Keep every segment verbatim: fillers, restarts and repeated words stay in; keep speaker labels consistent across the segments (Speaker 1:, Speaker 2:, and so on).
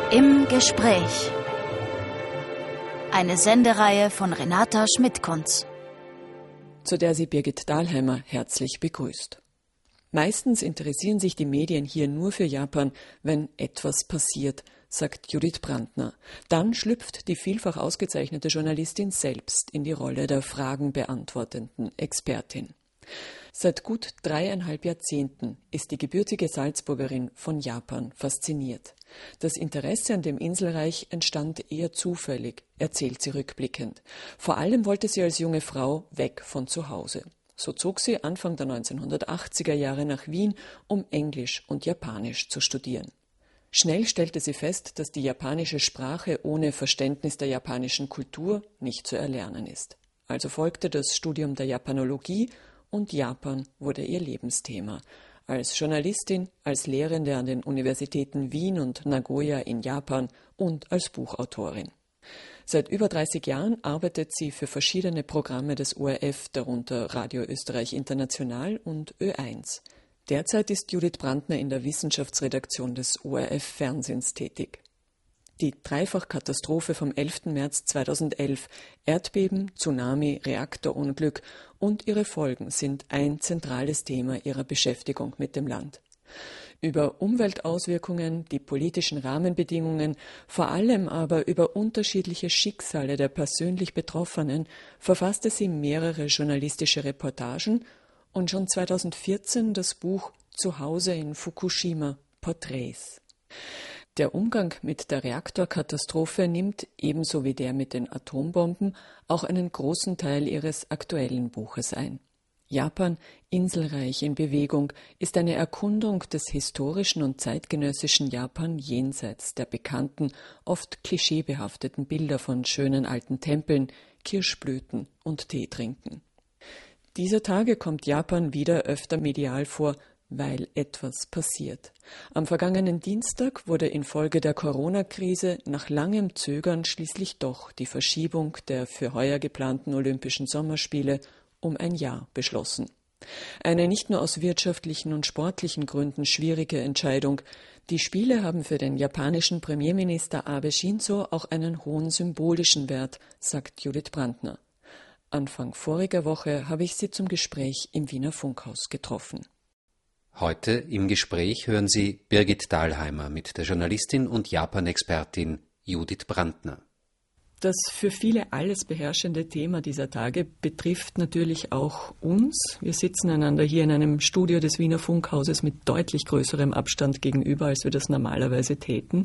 Speaker 1: Im Gespräch. Eine Sendereihe von Renata Schmidt-Kunz,
Speaker 2: zu der sie Birgit Dahlheimer herzlich begrüßt. Meistens interessieren sich die Medien hier nur für Japan, wenn etwas passiert, sagt Judith Brandner. Dann schlüpft die vielfach ausgezeichnete Journalistin selbst in die Rolle der fragenbeantwortenden Expertin. Seit gut dreieinhalb Jahrzehnten ist die gebürtige Salzburgerin von Japan fasziniert. Das Interesse an dem Inselreich entstand eher zufällig, erzählt sie rückblickend. Vor allem wollte sie als junge Frau weg von zu Hause. So zog sie Anfang der neunzehnhundertachtziger Jahre nach Wien, um Englisch und Japanisch zu studieren. Schnell stellte sie fest, dass die japanische Sprache ohne Verständnis der japanischen Kultur nicht zu erlernen ist. Also folgte das Studium der Japanologie und Japan wurde ihr Lebensthema. Als Journalistin, als Lehrende an den Universitäten Wien und Nagoya in Japan und als Buchautorin. Seit über dreißig Jahren arbeitet sie für verschiedene Programme des O R F, darunter Radio Österreich International und Ö eins. Derzeit ist Judith Brandner in der Wissenschaftsredaktion des O R F Fernsehens tätig. Die Dreifachkatastrophe vom elften März zweitausendelf, Erdbeben, Tsunami, Reaktorunglück und ihre Folgen sind ein zentrales Thema ihrer Beschäftigung mit dem Land. Über Umweltauswirkungen, die politischen Rahmenbedingungen, vor allem aber über unterschiedliche Schicksale der persönlich Betroffenen verfasste sie mehrere journalistische Reportagen und schon zweitausendvierzehn das Buch Zuhause in Fukushima, Porträts. Der Umgang mit der Reaktorkatastrophe nimmt, ebenso wie der mit den Atombomben, auch einen großen Teil ihres aktuellen Buches ein. Japan, Inselreich in Bewegung, ist eine Erkundung des historischen und zeitgenössischen Japan jenseits der bekannten, oft klischeebehafteten Bilder von schönen alten Tempeln, Kirschblüten und Teetrinken. Dieser Tage kommt Japan wieder öfter medial vor, weil etwas passiert. Am vergangenen Dienstag wurde infolge der Corona-Krise nach langem Zögern schließlich doch die Verschiebung der für heuer geplanten Olympischen Sommerspiele um ein Jahr beschlossen. Eine nicht nur aus wirtschaftlichen und sportlichen Gründen schwierige Entscheidung. Die Spiele haben für den japanischen Premierminister Abe Shinzo auch einen hohen symbolischen Wert, sagt Judith Brandner. Anfang voriger Woche habe ich sie zum Gespräch im Wiener Funkhaus getroffen.
Speaker 3: Heute im Gespräch hören Sie Birgit Dahlheimer mit der Journalistin und Japan-Expertin Judith Brandner.
Speaker 2: Das für viele alles beherrschende Thema dieser Tage betrifft natürlich auch uns. Wir sitzen einander hier in einem Studio des Wiener Funkhauses mit deutlich größerem Abstand gegenüber, als wir das normalerweise täten.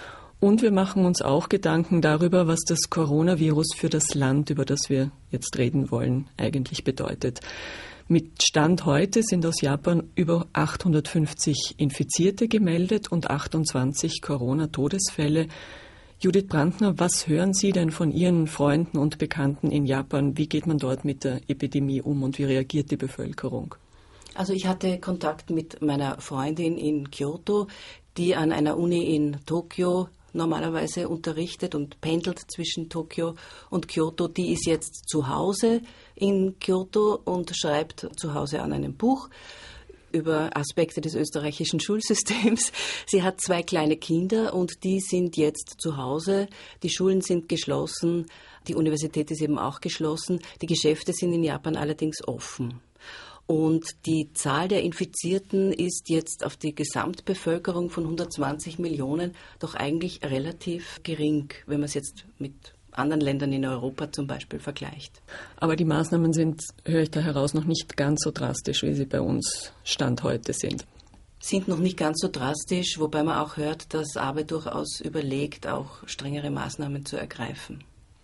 Speaker 2: Und wir machen uns auch Gedanken darüber, was das Coronavirus für das Land, über das wir jetzt reden wollen, eigentlich bedeutet. Mit Stand heute sind aus Japan über achthundertfünfzig Infizierte gemeldet und achtundzwanzig Corona-Todesfälle. Judith Brandner, was hören Sie denn von Ihren Freunden und Bekannten in Japan? Wie geht man dort mit der Epidemie um und wie reagiert die Bevölkerung?
Speaker 4: Also ich hatte Kontakt mit meiner Freundin in Kyoto, die an einer Uni in Tokio normalerweise unterrichtet und pendelt zwischen Tokio und Kyoto. Die ist jetzt zu Hause in Kyoto und schreibt zu Hause an einem Buch über Aspekte des österreichischen Schulsystems. Sie hat zwei kleine Kinder und die sind jetzt zu Hause. Die Schulen sind geschlossen, die Universität ist eben auch geschlossen. Die Geschäfte sind in Japan allerdings offen. Und die Zahl der Infizierten ist jetzt auf die Gesamtbevölkerung von hundertzwanzig Millionen doch eigentlich relativ gering, wenn man es jetzt mit anderen Ländern in Europa zum Beispiel vergleicht.
Speaker 2: Aber die Maßnahmen sind, höre ich da heraus, noch nicht ganz so drastisch, wie sie bei uns Stand heute sind.
Speaker 4: Sind noch nicht ganz so drastisch, wobei man auch hört, dass Abe durchaus überlegt, auch strengere Maßnahmen zu ergreifen.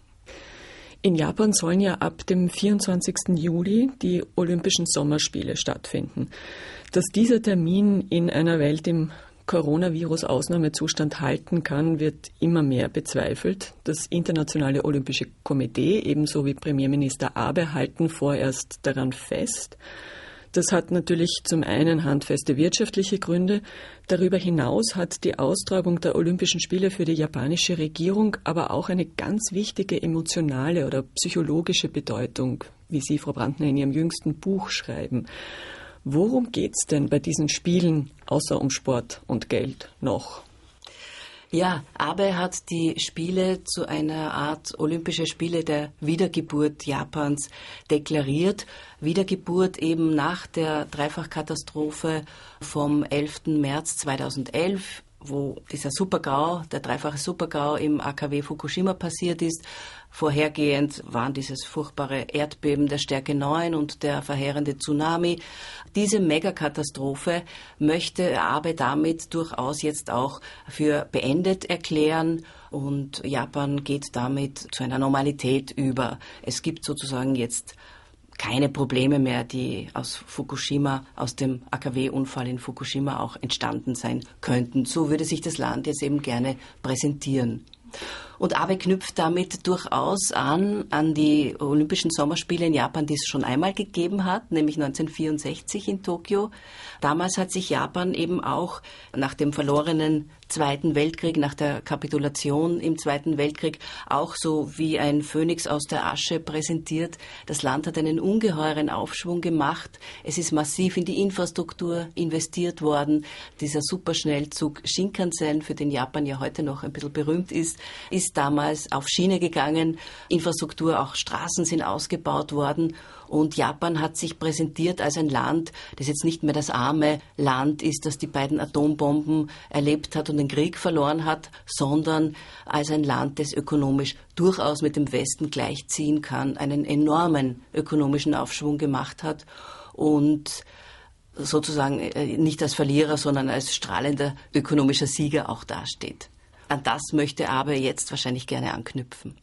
Speaker 2: In Japan sollen ja ab dem vierundzwanzigsten Juli die Olympischen Sommerspiele stattfinden. Dass dieser Termin in einer Welt im Coronavirus-Ausnahmezustand halten kann, wird immer mehr bezweifelt. Das Internationale Olympische Komitee ebenso wie Premierminister Abe halten vorerst daran fest. Das hat natürlich zum einen handfeste wirtschaftliche Gründe. Darüber hinaus hat die Austragung der Olympischen Spiele für die japanische Regierung aber auch eine ganz wichtige emotionale oder psychologische Bedeutung, wie Sie, Frau Brandner, in Ihrem jüngsten Buch schreiben. Worum geht's denn bei diesen Spielen außer um Sport und Geld noch?
Speaker 4: Ja, Abe hat die Spiele zu einer Art Olympische Spiele der Wiedergeburt Japans deklariert. Wiedergeburt eben nach der Dreifachkatastrophe vom elften März zweitausendelf, wo dieser Super-GAU, der dreifache Super-GAU im A K W Fukushima passiert ist. Vorhergehend waren dieses furchtbare Erdbeben der Stärke neun und der verheerende Tsunami. Diese Megakatastrophe möchte Abe damit durchaus jetzt auch für beendet erklären und Japan geht damit zu einer Normalität über. Es gibt sozusagen jetzt keine Probleme mehr, die aus Fukushima, aus dem A K W-Unfall in Fukushima auch entstanden sein könnten. So würde sich das Land jetzt eben gerne präsentieren. Und Abe knüpft damit durchaus an, an die Olympischen Sommerspiele in Japan, die es schon einmal gegeben hat, nämlich neunzehnhundertvierundsechzig in Tokio. Damals hat sich Japan eben auch nach dem verlorenen Zweiten Weltkrieg, nach der Kapitulation im Zweiten Weltkrieg auch so wie ein Phönix aus der Asche präsentiert. Das Land hat einen ungeheuren Aufschwung gemacht. Es ist massiv in die Infrastruktur investiert worden. Dieser Superschnellzug Shinkansen, für den Japan ja heute noch ein bisschen berühmt ist, ist damals auf Schiene gegangen. Infrastruktur, auch Straßen sind ausgebaut worden. Und Japan hat sich präsentiert als ein Land, das jetzt nicht mehr das arme Land ist, das die beiden Atombomben erlebt hat und den Krieg verloren hat, sondern als ein Land, das ökonomisch durchaus mit dem Westen gleichziehen kann, einen enormen ökonomischen Aufschwung gemacht hat und sozusagen nicht als Verlierer, sondern als strahlender ökonomischer Sieger auch dasteht. An das möchte Abe jetzt wahrscheinlich gerne anknüpfen.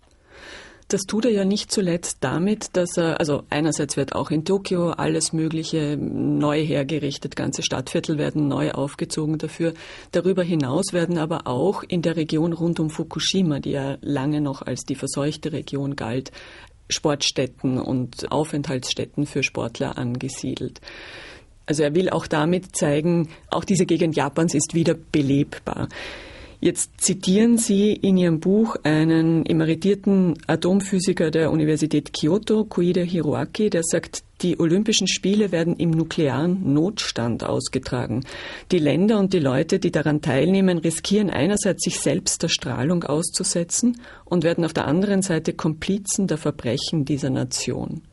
Speaker 2: Das tut er ja nicht zuletzt damit, dass er, also einerseits wird auch in Tokio alles Mögliche neu hergerichtet, ganze Stadtviertel werden neu aufgezogen dafür. Darüber hinaus werden aber auch in der Region rund um Fukushima, die ja lange noch als die verseuchte Region galt, Sportstätten und Aufenthaltsstätten für Sportler angesiedelt. Also er will auch damit zeigen, auch diese Gegend Japans ist wieder belebbar. Jetzt zitieren Sie in Ihrem Buch einen emeritierten Atomphysiker der Universität Kyoto, Koide Hiroaki, der sagt, die Olympischen Spiele werden im nuklearen Notstand ausgetragen. Die Länder und die Leute, die daran teilnehmen, riskieren einerseits, sich selbst der Strahlung auszusetzen und werden auf der anderen Seite Komplizen der Verbrechen dieser Nation.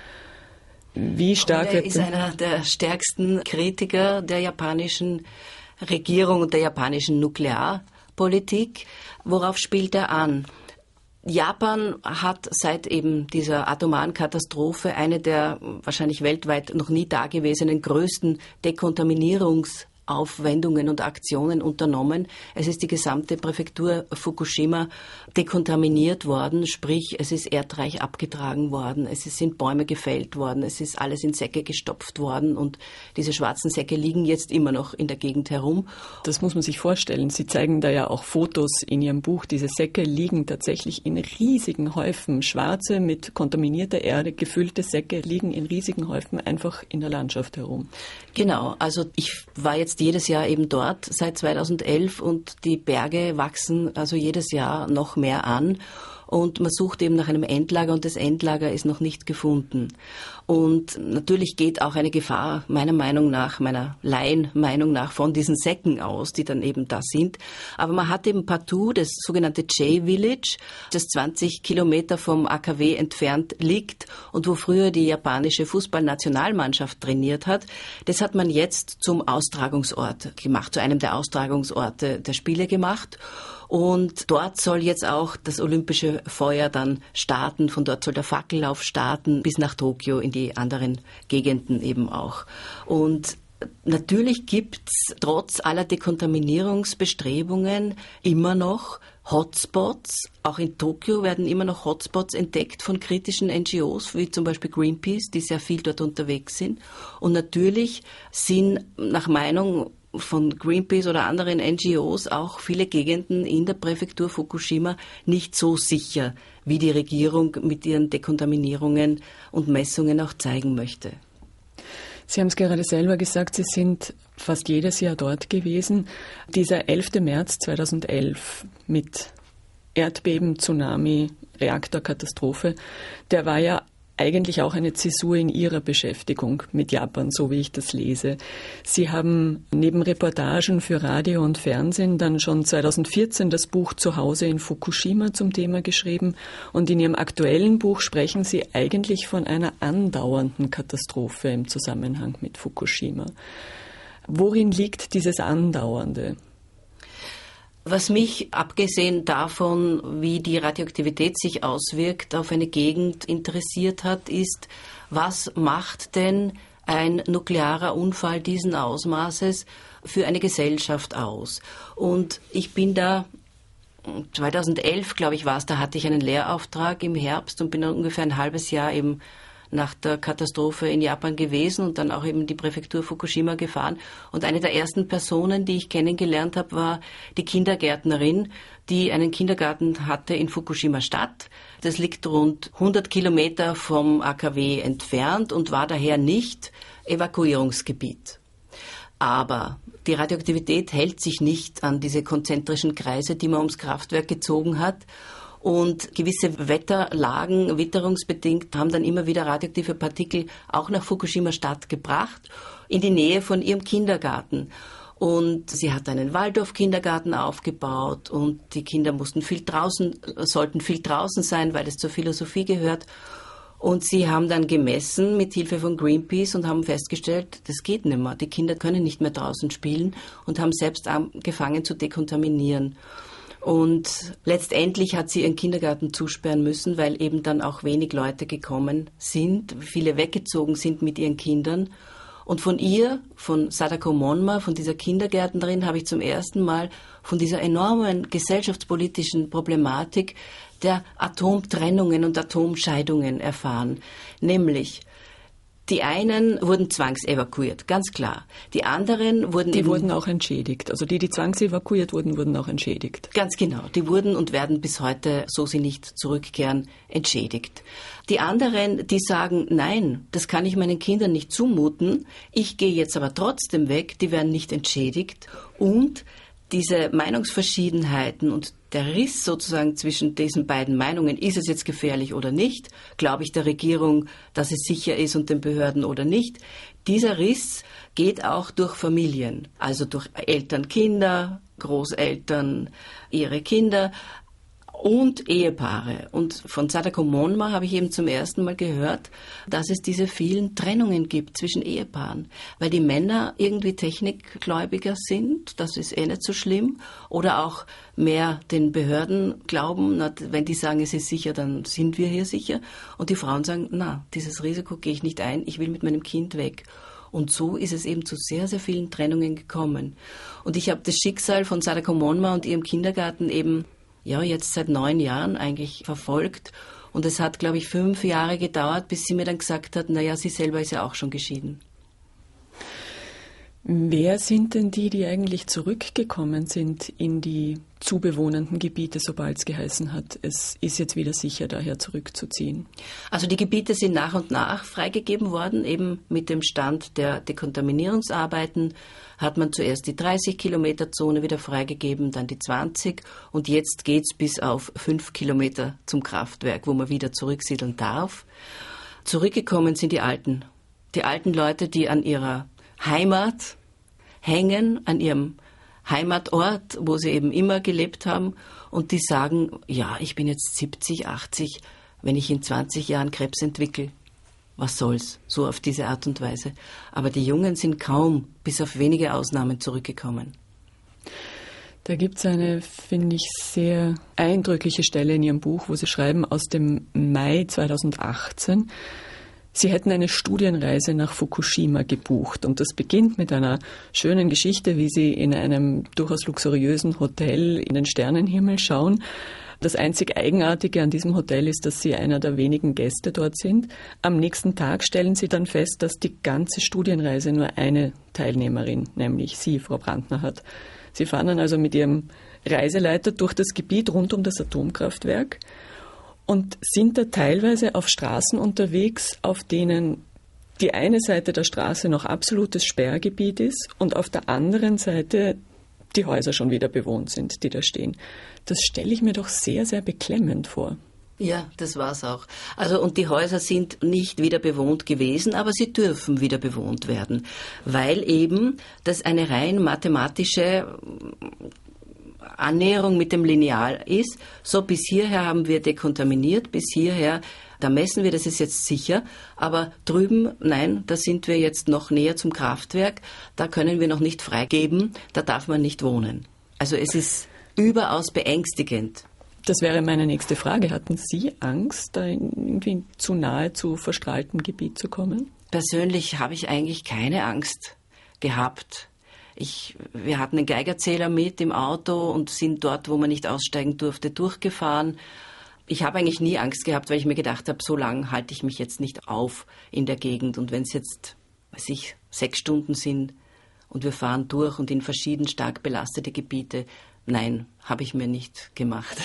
Speaker 2: Wie stark
Speaker 4: Koide ist einer der stärksten Kritiker der japanischen Regierung und der japanischen Nuklear Politik. Worauf spielt er an? Japan hat seit eben dieser atomaren Katastrophe eine der wahrscheinlich weltweit noch nie dagewesenen größten Dekontaminierungs- Aufwendungen und Aktionen unternommen. Es ist die gesamte Präfektur Fukushima dekontaminiert worden, sprich es ist erdreich abgetragen worden, es sind Bäume gefällt worden, es ist alles in Säcke gestopft worden und diese schwarzen Säcke liegen jetzt immer noch in der Gegend herum.
Speaker 2: Das muss man sich vorstellen. Sie zeigen da ja auch Fotos in Ihrem Buch. Diese Säcke liegen tatsächlich in riesigen Häufen. Schwarze, mit kontaminierter Erde gefüllte Säcke liegen in riesigen Häufen einfach in der Landschaft herum.
Speaker 4: Genau, also ich war jetzt jedes Jahr eben dort seit zweitausendelf und die Berge wachsen also jedes Jahr noch mehr an und man sucht eben nach einem Endlager und das Endlager ist noch nicht gefunden. Und natürlich geht auch eine Gefahr meiner Meinung nach, meiner Laienmeinung nach von diesen Säcken aus, die dann eben da sind. Aber man hat eben partout das sogenannte J-Village, das zwanzig Kilometer vom A K W entfernt liegt und wo früher die japanische Fußballnationalmannschaft trainiert hat. Das hat man jetzt zum Austragungsort gemacht, zu einem der Austragungsorte der Spiele gemacht. Und dort soll jetzt auch das olympische Feuer dann starten. Von dort soll der Fackellauf starten bis nach Tokio in die anderen Gegenden eben auch. Und natürlich gibt's trotz aller Dekontaminierungsbestrebungen immer noch Hotspots. Auch in Tokio werden immer noch Hotspots entdeckt von kritischen N G Os, wie zum Beispiel Greenpeace, die sehr viel dort unterwegs sind. Und natürlich sind nach Meinung von Greenpeace oder anderen N G Os auch viele Gegenden in der Präfektur Fukushima nicht so sicher, wie die Regierung mit ihren Dekontaminierungen und Messungen auch zeigen möchte.
Speaker 2: Sie haben es gerade selber gesagt, Sie sind fast jedes Jahr dort gewesen. Dieser elfte März zweitausendelf mit Erdbeben, Tsunami, Reaktorkatastrophe, der war ja eigentlich auch eine Zäsur in Ihrer Beschäftigung mit Japan, so wie ich das lese. Sie haben neben Reportagen für Radio und Fernsehen dann schon zweitausendvierzehn das Buch Zuhause in Fukushima zum Thema geschrieben und in Ihrem aktuellen Buch sprechen Sie eigentlich von einer andauernden Katastrophe im Zusammenhang mit Fukushima. Worin liegt dieses Andauernde?
Speaker 4: Was mich, abgesehen davon, wie die Radioaktivität sich auswirkt, auf eine Gegend interessiert hat, ist, was macht denn ein nuklearer Unfall diesen Ausmaßes für eine Gesellschaft aus? Und ich bin da, zweitausendelf, glaube ich, war es, da hatte ich einen Lehrauftrag im Herbst und bin dann ungefähr ein halbes Jahr eben nach der Katastrophe in Japan gewesen und dann auch eben die Präfektur Fukushima gefahren. Und eine der ersten Personen, die ich kennengelernt habe, war die Kindergärtnerin, die einen Kindergarten hatte in Fukushima Stadt. Das liegt rund hundert Kilometer vom A K W entfernt und war daher nicht Evakuierungsgebiet. Aber die Radioaktivität hält sich nicht an diese konzentrischen Kreise, die man ums Kraftwerk gezogen hat. Und gewisse Wetterlagen, witterungsbedingt, haben dann immer wieder radioaktive Partikel auch nach Fukushima Stadt gebracht, in die Nähe von ihrem Kindergarten. Und sie hat einen Waldorf-Kindergarten aufgebaut und die Kinder mussten viel draußen, sollten viel draußen sein, weil es zur Philosophie gehört. Und sie haben dann gemessen mit Hilfe von Greenpeace und haben festgestellt, das geht nicht mehr. Die Kinder können nicht mehr draußen spielen und haben selbst angefangen zu dekontaminieren. Und letztendlich hat sie ihren Kindergarten zusperren müssen, weil eben dann auch wenig Leute gekommen sind, viele weggezogen sind mit ihren Kindern. Und von ihr, von Sadako Monma, von dieser Kindergärtnerin, habe ich zum ersten Mal von dieser enormen gesellschaftspolitischen Problematik der Atomtrennungen und Atomscheidungen erfahren. Nämlich, die einen wurden zwangsevakuiert, ganz klar. Die anderen wurden...
Speaker 2: Die wurden auch entschädigt. Also die, die zwangsevakuiert wurden, wurden auch entschädigt.
Speaker 4: Ganz genau. Die wurden und werden bis heute, so sie nicht zurückkehren, entschädigt. Die anderen, die sagen, nein, das kann ich meinen Kindern nicht zumuten. Ich gehe jetzt aber trotzdem weg. Die werden nicht entschädigt. Und diese Meinungsverschiedenheiten und der Riss sozusagen zwischen diesen beiden Meinungen, ist es jetzt gefährlich oder nicht, glaube ich der Regierung, dass es sicher ist und den Behörden oder nicht, dieser Riss geht auch durch Familien, also durch Eltern, Kinder, Großeltern, ihre Kinder und Ehepaare. Und von Sadako Monma habe ich eben zum ersten Mal gehört, dass es diese vielen Trennungen gibt zwischen Ehepaaren, weil die Männer irgendwie technikgläubiger sind, das ist eh nicht so schlimm, oder auch mehr den Behörden glauben, na, wenn die sagen, es ist sicher, dann sind wir hier sicher. Und die Frauen sagen, na, dieses Risiko gehe ich nicht ein, ich will mit meinem Kind weg. Und so ist es eben zu sehr, sehr vielen Trennungen gekommen. Und ich habe das Schicksal von Sadako Monma und ihrem Kindergarten eben ja, jetzt seit neun Jahren eigentlich verfolgt. Und es hat, glaube ich, fünf Jahre gedauert, bis sie mir dann gesagt hat, naja, sie selber ist ja auch schon geschieden.
Speaker 2: Wer sind denn die, die eigentlich zurückgekommen sind in die zu bewohnenden Gebiete, sobald es geheißen hat, es ist jetzt wieder sicher, daher zurückzuziehen?
Speaker 4: Also die Gebiete sind nach und nach freigegeben worden, eben mit dem Stand der Dekontaminierungsarbeiten hat man zuerst die dreißig Kilometer Zone wieder freigegeben, dann die zwanzig und jetzt geht's bis auf fünf Kilometer zum Kraftwerk, wo man wieder zurücksiedeln darf. Zurückgekommen sind die Alten, die alten Leute, die an ihrer Heimat hängen, an ihrem Heimatort, wo sie eben immer gelebt haben und die sagen, ja, ich bin jetzt siebzig, achtzig, wenn ich in zwanzig Jahren Krebs entwickle, was soll's, so auf diese Art und Weise. Aber die Jungen sind kaum, bis auf wenige Ausnahmen, zurückgekommen.
Speaker 2: Da gibt es eine, finde ich, sehr eindrückliche Stelle in Ihrem Buch, wo Sie schreiben, aus dem Mai zweitausendachtzehn, Sie hätten eine Studienreise nach Fukushima gebucht und das beginnt mit einer schönen Geschichte, wie Sie in einem durchaus luxuriösen Hotel in den Sternenhimmel schauen. Das einzig Eigenartige an diesem Hotel ist, dass Sie einer der wenigen Gäste dort sind. Am nächsten Tag stellen Sie dann fest, dass die ganze Studienreise nur eine Teilnehmerin, nämlich Sie, Frau Brandner, hat. Sie fahren dann also mit Ihrem Reiseleiter durch das Gebiet rund um das Atomkraftwerk und sind da teilweise auf Straßen unterwegs, auf denen die eine Seite der Straße noch absolutes Sperrgebiet ist und auf der anderen Seite die Häuser schon wieder bewohnt sind, die da stehen. Das stelle ich mir doch sehr, sehr beklemmend vor.
Speaker 4: Ja, das war's auch. Also, und die Häuser sind nicht wieder bewohnt gewesen, aber sie dürfen wieder bewohnt werden, weil eben das eine rein mathematische Annäherung mit dem Lineal ist. So, bis hierher haben wir dekontaminiert, bis hierher, da messen wir, das ist jetzt sicher, aber drüben, nein, da sind wir jetzt noch näher zum Kraftwerk, da können wir noch nicht freigeben, da darf man nicht wohnen. Also es ist überaus beängstigend.
Speaker 2: Das wäre meine nächste Frage. Hatten Sie Angst, da irgendwie zu nahe zu verstrahltem Gebiet zu kommen?
Speaker 4: Persönlich habe ich eigentlich keine Angst gehabt. Ich, wir hatten einen Geigerzähler mit im Auto und sind dort, wo man nicht aussteigen durfte, durchgefahren. Ich habe eigentlich nie Angst gehabt, weil ich mir gedacht habe, so lange halte ich mich jetzt nicht auf in der Gegend. Und wenn es jetzt, weiß ich, sechs Stunden sind und wir fahren durch und in verschieden stark belastete Gebiete, nein, habe ich mir nicht gemacht.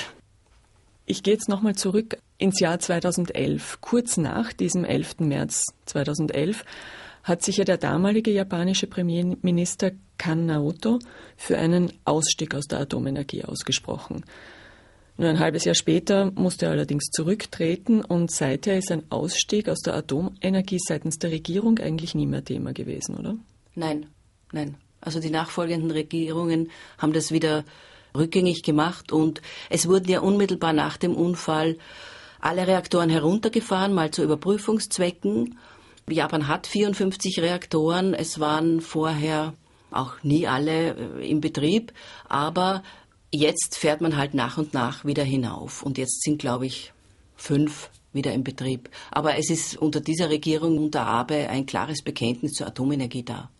Speaker 2: Ich gehe jetzt nochmal zurück ins Jahr zweitausendelf. Kurz nach diesem elften März zweitausendelf hat sich ja der damalige japanische Premierminister Kan Naoto für einen Ausstieg aus der Atomenergie ausgesprochen. Nur ein halbes Jahr später musste er allerdings zurücktreten und seither ist ein Ausstieg aus der Atomenergie seitens der Regierung eigentlich nie mehr Thema gewesen, oder?
Speaker 4: Nein, nein. Also die nachfolgenden Regierungen haben das wieder rückgängig gemacht und es wurden ja unmittelbar nach dem Unfall alle Reaktoren heruntergefahren, mal zu Überprüfungszwecken. Japan hat vierundfünfzig Reaktoren, es waren vorher auch nie alle im Betrieb, aber jetzt fährt man halt nach und nach wieder hinauf und jetzt sind, glaube ich, fünf wieder im Betrieb. Aber es ist unter dieser Regierung, unter Abe, ein klares Bekenntnis zur Atomenergie da.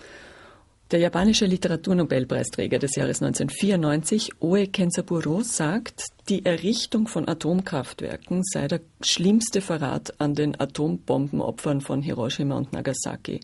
Speaker 2: Der japanische Literaturnobelpreisträger des Jahres neunzehnhundertvierundneunzig, Oe Kenzaburo, sagt, die Errichtung von Atomkraftwerken sei der schlimmste Verrat an den Atombombenopfern von Hiroshima und Nagasaki.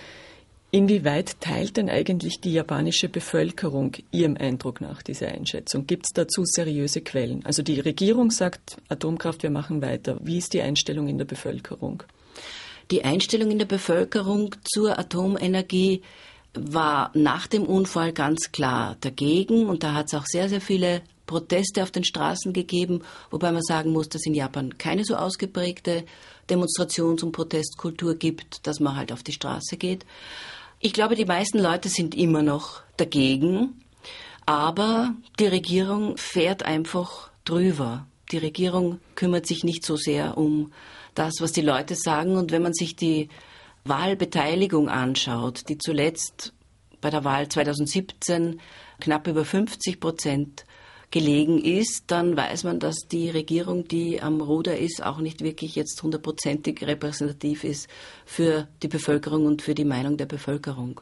Speaker 2: Inwieweit teilt denn eigentlich die japanische Bevölkerung Ihrem Eindruck nach diese Einschätzung? Gibt es dazu seriöse Quellen? Also die Regierung sagt, Atomkraft, wir machen weiter. Wie ist die Einstellung in der Bevölkerung?
Speaker 4: Die Einstellung in der Bevölkerung zur Atomenergie war nach dem Unfall ganz klar dagegen und da hat es auch sehr, sehr viele Proteste auf den Straßen gegeben, wobei man sagen muss, dass in Japan keine so ausgeprägte Demonstrations- und Protestkultur gibt, dass man halt auf die Straße geht. Ich glaube, die meisten Leute sind immer noch dagegen, aber die Regierung fährt einfach drüber. Die Regierung kümmert sich nicht so sehr um das, was die Leute sagen und wenn man sich die Wahlbeteiligung anschaut, die zuletzt bei der Wahl zweitausendsiebzehn knapp über fünfzig Prozent gelegen ist, dann weiß man, dass die Regierung, die am Ruder ist, auch nicht wirklich jetzt hundertprozentig repräsentativ ist für die Bevölkerung und für die Meinung der Bevölkerung.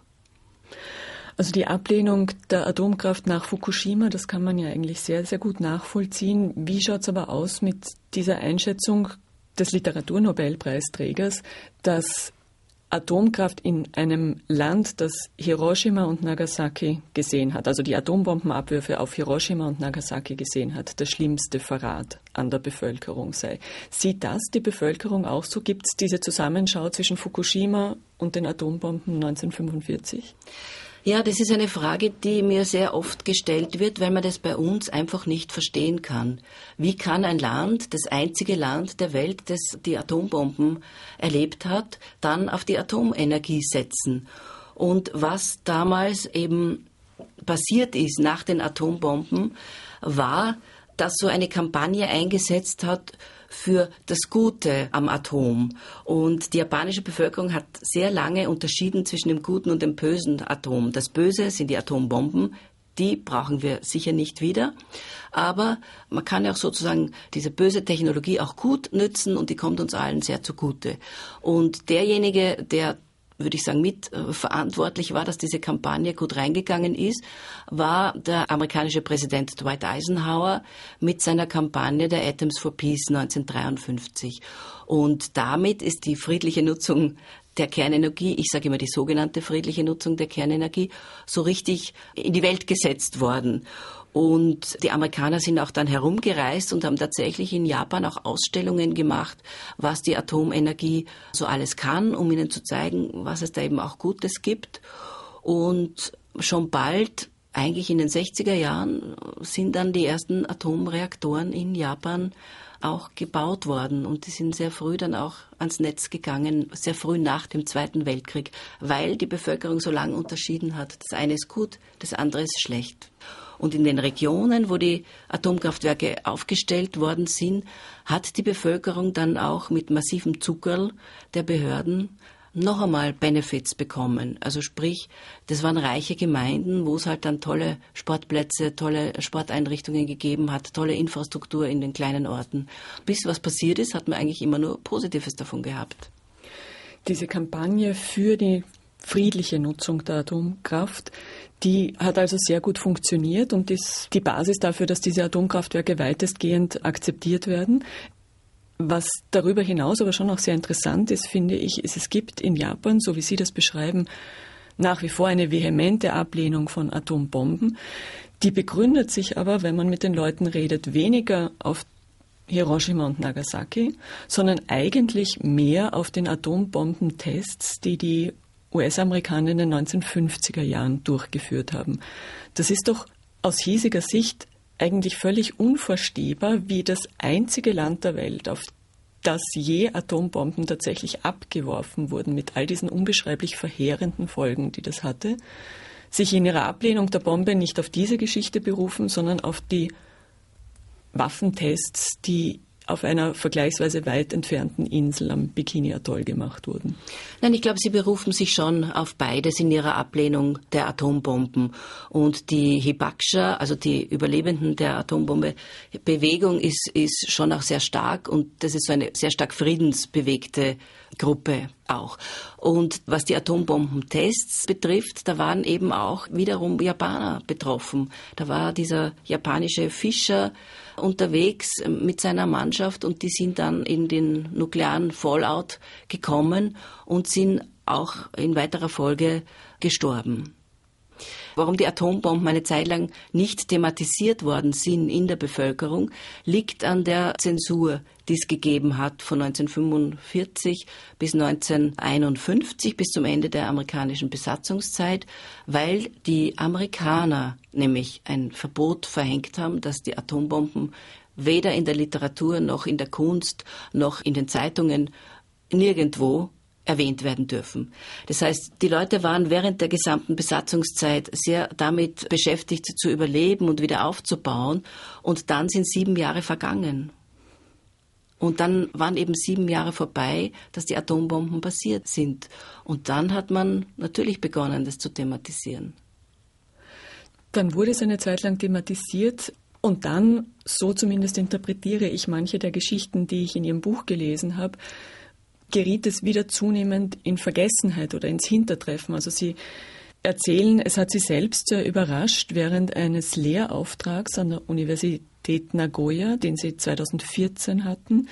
Speaker 2: Also die Ablehnung der Atomkraft nach Fukushima, das kann man ja eigentlich sehr, sehr gut nachvollziehen. Wie schaut es aber aus mit dieser Einschätzung des Literaturnobelpreisträgers, dass Atomkraft in einem Land, das Hiroshima und Nagasaki gesehen hat, also die Atombombenabwürfe auf Hiroshima und Nagasaki gesehen hat, der schlimmste Verrat an der Bevölkerung sei. Sieht das die Bevölkerung auch so? Gibt es diese Zusammenschau zwischen Fukushima und den Atombomben neunzehnhundertfünfundvierzig?
Speaker 4: Ja, das ist eine Frage, die mir sehr oft gestellt wird, weil man das bei uns einfach nicht verstehen kann. Wie kann ein Land, das einzige Land der Welt, das die Atombomben erlebt hat, dann auf die Atomenergie setzen? Und was damals eben passiert ist nach den Atombomben, war, dass so eine Kampagne eingesetzt hat für das Gute am Atom. Und die japanische Bevölkerung hat sehr lange unterschieden zwischen dem guten und dem bösen Atom. Das Böse sind die Atombomben, die brauchen wir sicher nicht wieder. Aber man kann ja auch sozusagen diese böse Technologie auch gut nützen und die kommt uns allen sehr zugute. Und derjenige, der würde ich sagen, mitverantwortlich war, dass diese Kampagne gut reingegangen ist, war der amerikanische Präsident Dwight Eisenhower mit seiner Kampagne der Atoms for Peace neunzehnhundertdreiundfünfzig. Und damit ist die friedliche Nutzung der Kernenergie, ich sage immer die sogenannte friedliche Nutzung der Kernenergie, so richtig in die Welt gesetzt worden. Und die Amerikaner sind auch dann herumgereist und haben tatsächlich in Japan auch Ausstellungen gemacht, was die Atomenergie so alles kann, um ihnen zu zeigen, was es da eben auch Gutes gibt. Und schon bald eigentlich in den sechziger Jahren sind dann die ersten Atomreaktoren in Japan auch gebaut worden und die sind sehr früh dann auch ans Netz gegangen, sehr früh nach dem Zweiten Weltkrieg, weil die Bevölkerung so lange unterschieden hat. Das eine ist gut, das andere ist schlecht. Und in den Regionen, wo die Atomkraftwerke aufgestellt worden sind, hat die Bevölkerung dann auch mit massivem Zuckerl der Behörden noch einmal Benefits bekommen. Also sprich, das waren reiche Gemeinden, wo es halt dann tolle Sportplätze, tolle Sporteinrichtungen gegeben hat, tolle Infrastruktur in den kleinen Orten. Bis was passiert ist, hat man eigentlich immer nur Positives davon gehabt.
Speaker 2: Diese Kampagne für die friedliche Nutzung der Atomkraft, die hat also sehr gut funktioniert und ist die Basis dafür, dass diese Atomkraftwerke weitestgehend akzeptiert werden. Was darüber hinaus aber schon auch sehr interessant ist, finde ich, ist, es gibt in Japan, so wie Sie das beschreiben, nach wie vor eine vehemente Ablehnung von Atombomben. Die begründet sich aber, wenn man mit den Leuten redet, weniger auf Hiroshima und Nagasaki, sondern eigentlich mehr auf den Atombombentests, die die U S-Amerikaner in den neunzehnhundertfünfziger Jahren durchgeführt haben. Das ist doch aus hiesiger Sicht eigentlich völlig unvorstellbar, wie das einzige Land der Welt, auf das je Atombomben tatsächlich abgeworfen wurden, mit all diesen unbeschreiblich verheerenden Folgen, die das hatte, sich in ihrer Ablehnung der Bombe nicht auf diese Geschichte berufen, sondern auf die Waffentests, die auf einer vergleichsweise weit entfernten Insel am Bikini-Atoll gemacht wurden.
Speaker 4: Nein, ich glaube, Sie berufen sich schon auf beides in ihrer Ablehnung der Atombomben. Und die Hibakusha, also die Überlebenden der Atombombe, Bewegung ist, ist schon auch sehr stark und das ist so eine sehr stark friedensbewegte Gruppe auch. Und was die Atombombentests betrifft, da waren eben auch wiederum Japaner betroffen. Da war dieser japanische Fischer unterwegs mit seiner Mannschaft und die sind dann in den nuklearen Fallout gekommen und sind auch in weiterer Folge gestorben. Warum die Atombomben eine Zeit lang nicht thematisiert worden sind in der Bevölkerung, liegt an der Zensur, die es gegeben hat von neunzehnhundertfünfundvierzig bis neunzehnhunderteinundfünfzig, bis zum Ende der amerikanischen Besatzungszeit, weil die Amerikaner nämlich ein Verbot verhängt haben, dass die Atombomben weder in der Literatur noch in der Kunst noch in den Zeitungen nirgendwo erwähnt werden dürfen. Das heißt, die Leute waren während der gesamten Besatzungszeit sehr damit beschäftigt, zu überleben und wieder aufzubauen. Und dann sind sieben Jahre vergangen. Und dann waren eben sieben Jahre vorbei, dass die Atombomben passiert sind. Und dann hat man natürlich begonnen, das zu thematisieren.
Speaker 2: Dann wurde es eine Zeit lang thematisiert. Und dann, so zumindest interpretiere ich manche der Geschichten, die ich in Ihrem Buch gelesen habe, geriet es wieder zunehmend in Vergessenheit oder ins Hintertreffen. Also Sie erzählen, es hat Sie selbst sehr überrascht, während eines Lehrauftrags an der Universität Nagoya, den Sie zweitausendvierzehn hatten,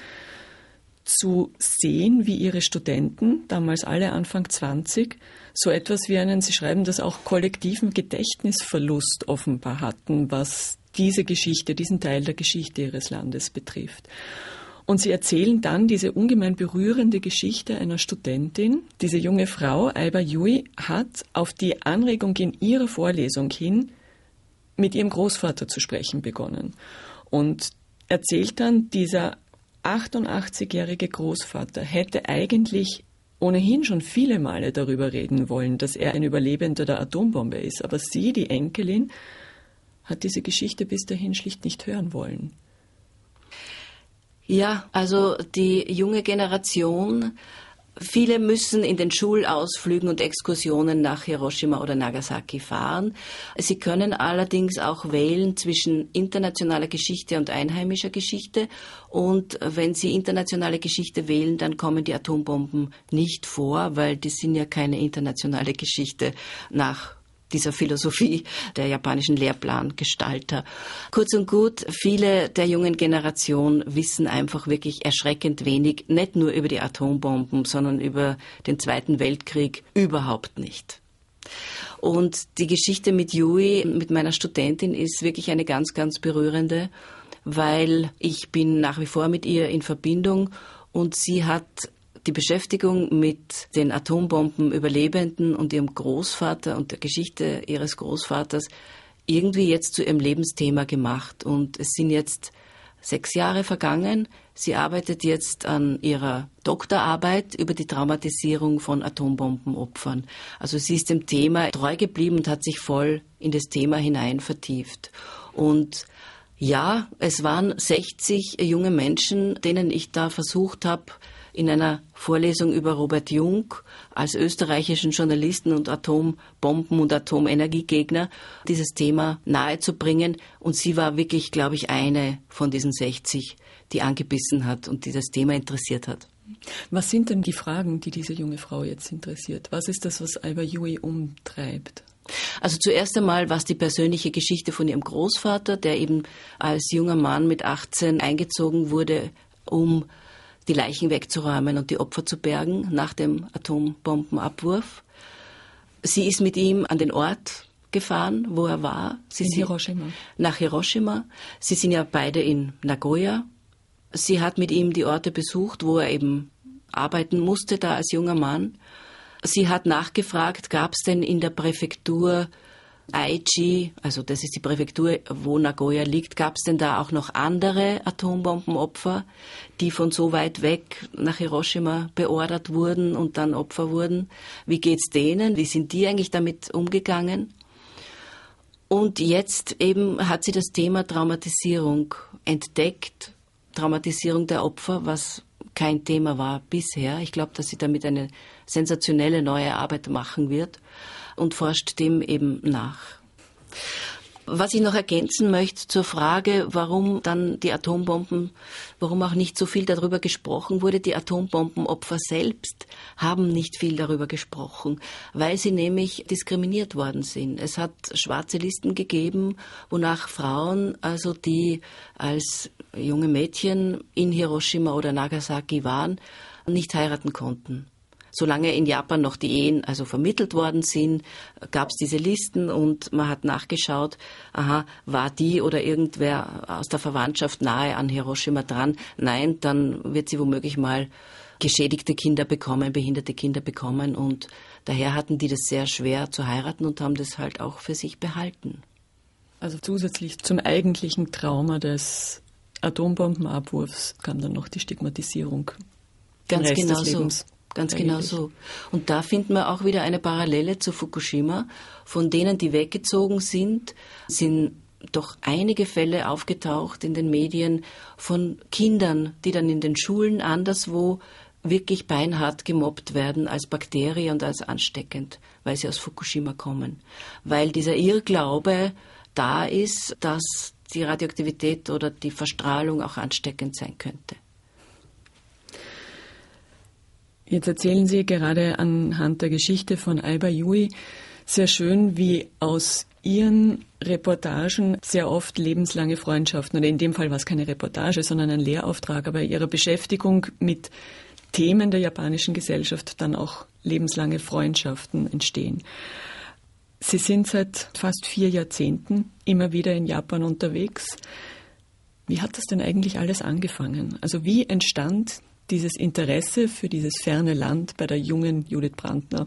Speaker 2: zu sehen, wie Ihre Studenten, damals alle Anfang zwanzig, so etwas wie einen, Sie schreiben das auch, kollektiven Gedächtnisverlust offenbar hatten, was diese Geschichte, diesen Teil der Geschichte Ihres Landes betrifft. Und Sie erzählen dann diese ungemein berührende Geschichte einer Studentin. Diese junge Frau, Aiba Yui, hat auf die Anregung in ihrer Vorlesung hin mit ihrem Großvater zu sprechen begonnen. Und erzählt dann, dieser achtundachtzigjährige Großvater hätte eigentlich ohnehin schon viele Male darüber reden wollen, dass er ein Überlebender der Atombombe ist. Aber sie, die Enkelin, hat diese Geschichte bis dahin schlicht nicht hören wollen.
Speaker 4: Ja, also die junge Generation, viele müssen in den Schulausflügen und Exkursionen nach Hiroshima oder Nagasaki fahren. Sie können allerdings auch wählen zwischen internationaler Geschichte und einheimischer Geschichte. Und wenn Sie internationale Geschichte wählen, dann kommen die Atombomben nicht vor, weil die sind ja keine internationale Geschichte nach dieser Philosophie der japanischen Lehrplangestalter. Kurz und gut, viele der jungen Generation wissen einfach wirklich erschreckend wenig, nicht nur über die Atombomben, sondern über den Zweiten Weltkrieg überhaupt nicht. Und die Geschichte mit Yui, mit meiner Studentin, ist wirklich eine ganz, ganz berührende, weil ich bin nach wie vor mit ihr in Verbindung und sie hat die Beschäftigung mit den Atombombenüberlebenden und ihrem Großvater und der Geschichte ihres Großvaters irgendwie jetzt zu ihrem Lebensthema gemacht. Und es sind jetzt sechs Jahre vergangen. Sie arbeitet jetzt an ihrer Doktorarbeit über die Traumatisierung von Atombombenopfern. Also sie ist dem Thema treu geblieben und hat sich voll in das Thema hinein vertieft. Und ja, es waren sechzig junge Menschen, denen ich da versucht habe, in einer Vorlesung über Robert Jung als österreichischen Journalisten und Atombomben- und Atomenergiegegner dieses Thema nahezubringen. Und sie war wirklich, glaube ich, eine von diesen sechzig, die angebissen hat und die das Thema interessiert hat.
Speaker 2: Was sind denn die Fragen, die diese junge Frau jetzt interessiert? Was ist das, was Al-Baiyoui umtreibt?
Speaker 4: Also zuerst einmal, was die persönliche Geschichte von ihrem Großvater, der eben als junger Mann mit achtzehn eingezogen wurde, um die Leichen wegzuräumen und die Opfer zu bergen nach dem Atombombenabwurf. Sie ist mit ihm an den Ort gefahren, wo er war. Sie
Speaker 2: in Hiroshima.
Speaker 4: Nach Hiroshima. Sie sind ja beide in Nagoya. Sie hat mit ihm die Orte besucht, wo er eben arbeiten musste, da als junger Mann. Sie hat nachgefragt, gab es denn in der Präfektur Aichi, also das ist die Präfektur, wo Nagoya liegt, gab es denn da auch noch andere Atombombenopfer, die von so weit weg nach Hiroshima beordert wurden und dann Opfer wurden? Wie geht's denen? Wie sind die eigentlich damit umgegangen? Und jetzt eben hat sie das Thema Traumatisierung entdeckt, Traumatisierung der Opfer, was kein Thema war bisher. Ich glaube, dass sie damit eine sensationelle neue Arbeit machen wird und forscht dem eben nach. Was ich noch ergänzen möchte zur Frage, warum dann die Atombomben, warum auch nicht so viel darüber gesprochen wurde. Die Atombombenopfer selbst haben nicht viel darüber gesprochen, weil sie nämlich diskriminiert worden sind. Es hat schwarze Listen gegeben, wonach Frauen, also die als junge Mädchen in Hiroshima oder Nagasaki waren, nicht heiraten konnten. Solange in Japan noch die Ehen also vermittelt worden sind, gab es diese Listen und man hat nachgeschaut, aha, war die oder irgendwer aus der Verwandtschaft nahe an Hiroshima dran? Nein, dann wird sie womöglich mal geschädigte Kinder bekommen, behinderte Kinder bekommen und daher hatten die das sehr schwer zu heiraten und haben das halt auch für sich behalten.
Speaker 2: Also zusätzlich zum eigentlichen Trauma des Atombombenabwurfs kam dann noch die Stigmatisierung.
Speaker 4: Ganz genau so. Ganz genau so. Und da finden wir auch wieder eine Parallele zu Fukushima. Von denen, die weggezogen sind, sind doch einige Fälle aufgetaucht in den Medien von Kindern, die dann in den Schulen anderswo wirklich beinhart gemobbt werden als Bakterie und als ansteckend, weil sie aus Fukushima kommen. Weil dieser Irrglaube da ist, dass die Radioaktivität oder die Verstrahlung auch ansteckend sein könnte.
Speaker 2: Jetzt erzählen Sie gerade anhand der Geschichte von Al-Baiyoui sehr schön, wie aus Ihren Reportagen sehr oft lebenslange Freundschaften, oder in dem Fall war es keine Reportage, sondern ein Lehrauftrag, aber Ihrer Beschäftigung mit Themen der japanischen Gesellschaft dann auch lebenslange Freundschaften entstehen. Sie sind seit fast vier Jahrzehnten immer wieder in Japan unterwegs. Wie hat das denn eigentlich alles angefangen? Also wie entstand dieses Interesse für dieses ferne Land bei der jungen Judith Brandner?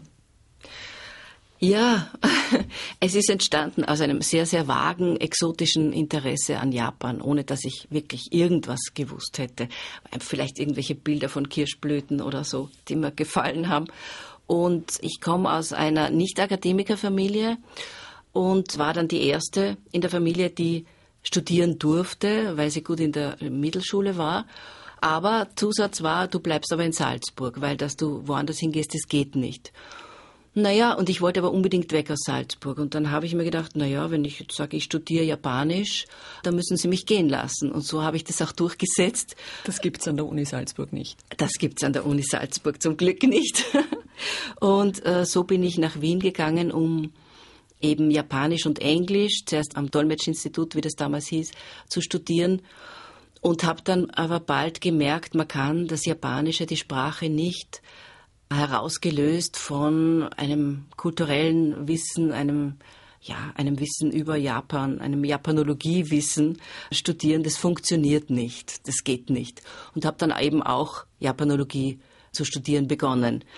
Speaker 4: Ja, es ist entstanden aus einem sehr, sehr vagen, exotischen Interesse an Japan, ohne dass ich wirklich irgendwas gewusst hätte. Vielleicht irgendwelche Bilder von Kirschblüten oder so, die mir gefallen haben. Und ich komme aus einer Nicht-Akademiker-Familie und war dann die erste in der Familie, die studieren durfte, weil sie gut in der Mittelschule war. Aber Zusatz war, du bleibst aber in Salzburg, weil dass du woanders hingehst, das geht nicht. Naja, und ich wollte aber unbedingt weg aus Salzburg. Und dann habe ich mir gedacht, naja, wenn ich jetzt sage, ich studiere Japanisch, dann müssen sie mich gehen lassen. Und so habe ich das auch durchgesetzt.
Speaker 2: Das gibt's an der Uni Salzburg nicht.
Speaker 4: Das gibt's an der Uni Salzburg zum Glück nicht. Und äh, so bin ich nach Wien gegangen, um eben Japanisch und Englisch, zuerst am Dolmetschinstitut, wie das damals hieß, zu studieren. Und habe dann aber bald gemerkt, man kann das Japanische, die Sprache nicht herausgelöst von einem kulturellen Wissen, einem, ja, einem Wissen über Japan, einem Japanologiewissen studieren. Das funktioniert nicht, das geht nicht. Und habe dann eben auch Japanologie zu studieren begonnen.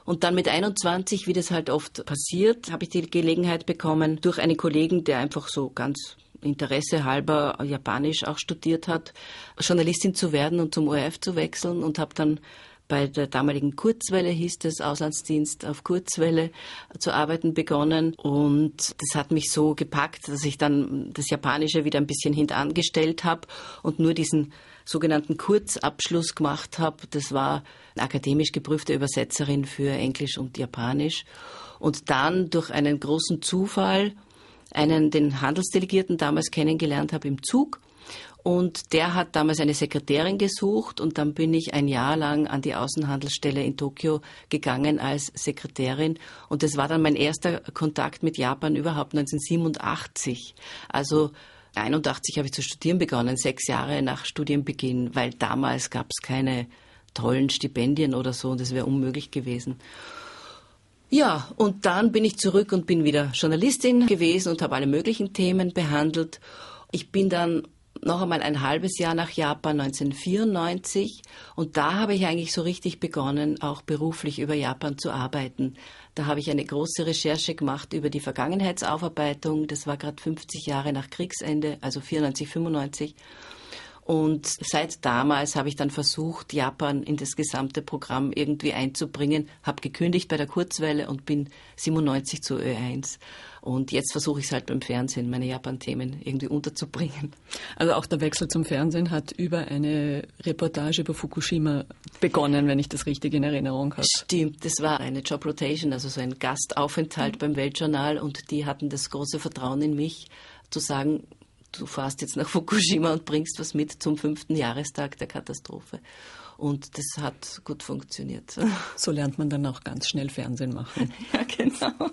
Speaker 4: Und dann mit einundzwanzig, wie das halt oft passiert, habe ich die Gelegenheit bekommen, durch einen Kollegen, der einfach so ganz Interesse halber Japanisch auch studiert hat, Journalistin zu werden und zum O R F zu wechseln und habe dann bei der damaligen Kurzwelle, hieß das, Auslandsdienst auf Kurzwelle, zu arbeiten begonnen. Und das hat mich so gepackt, dass ich dann das Japanische wieder ein bisschen hintangestellt habe und nur diesen sogenannten Kurzabschluss gemacht habe. Das war eine akademisch geprüfte Übersetzerin für Englisch und Japanisch. Und dann durch einen großen Zufall einen, den Handelsdelegierten damals kennengelernt habe im Zug. Und der hat damals eine Sekretärin gesucht und dann bin ich ein Jahr lang an die Außenhandelsstelle in Tokio gegangen als Sekretärin. Und das war dann mein erster Kontakt mit Japan überhaupt neunzehnhundertsiebenundachtzig. Also einundachtzig habe ich zu studieren begonnen, sechs Jahre nach Studienbeginn, weil damals gab es keine tollen Stipendien oder so und das wäre unmöglich gewesen. Ja, und dann bin ich zurück und bin wieder Journalistin gewesen und habe alle möglichen Themen behandelt. Ich bin dann noch einmal ein halbes Jahr nach Japan, neunzehnhundertvierundneunzig. Und da habe ich eigentlich so richtig begonnen, auch beruflich über Japan zu arbeiten. Da habe ich eine große Recherche gemacht über die Vergangenheitsaufarbeitung. Das war gerade fünfzig Jahre nach Kriegsende, also vierundneunzig, fünfundneunzig. Und seit damals habe ich dann versucht, Japan in das gesamte Programm irgendwie einzubringen, habe gekündigt bei der Kurzwelle und bin siebenundneunzig zu Ö eins. Und jetzt versuche ich es halt beim Fernsehen, meine Japan-Themen irgendwie unterzubringen.
Speaker 2: Also auch der Wechsel zum Fernsehen hat über eine Reportage über Fukushima begonnen, wenn ich das richtig in Erinnerung habe.
Speaker 4: Stimmt, das war eine Job Rotation, also so ein Gastaufenthalt mhm. beim Weltjournal. Und die hatten das große Vertrauen in mich, zu sagen, du fährst jetzt nach Fukushima und bringst was mit zum fünften Jahrestag der Katastrophe. Und das hat gut funktioniert.
Speaker 2: So lernt man dann auch ganz schnell Fernsehen machen.
Speaker 4: Ja, genau.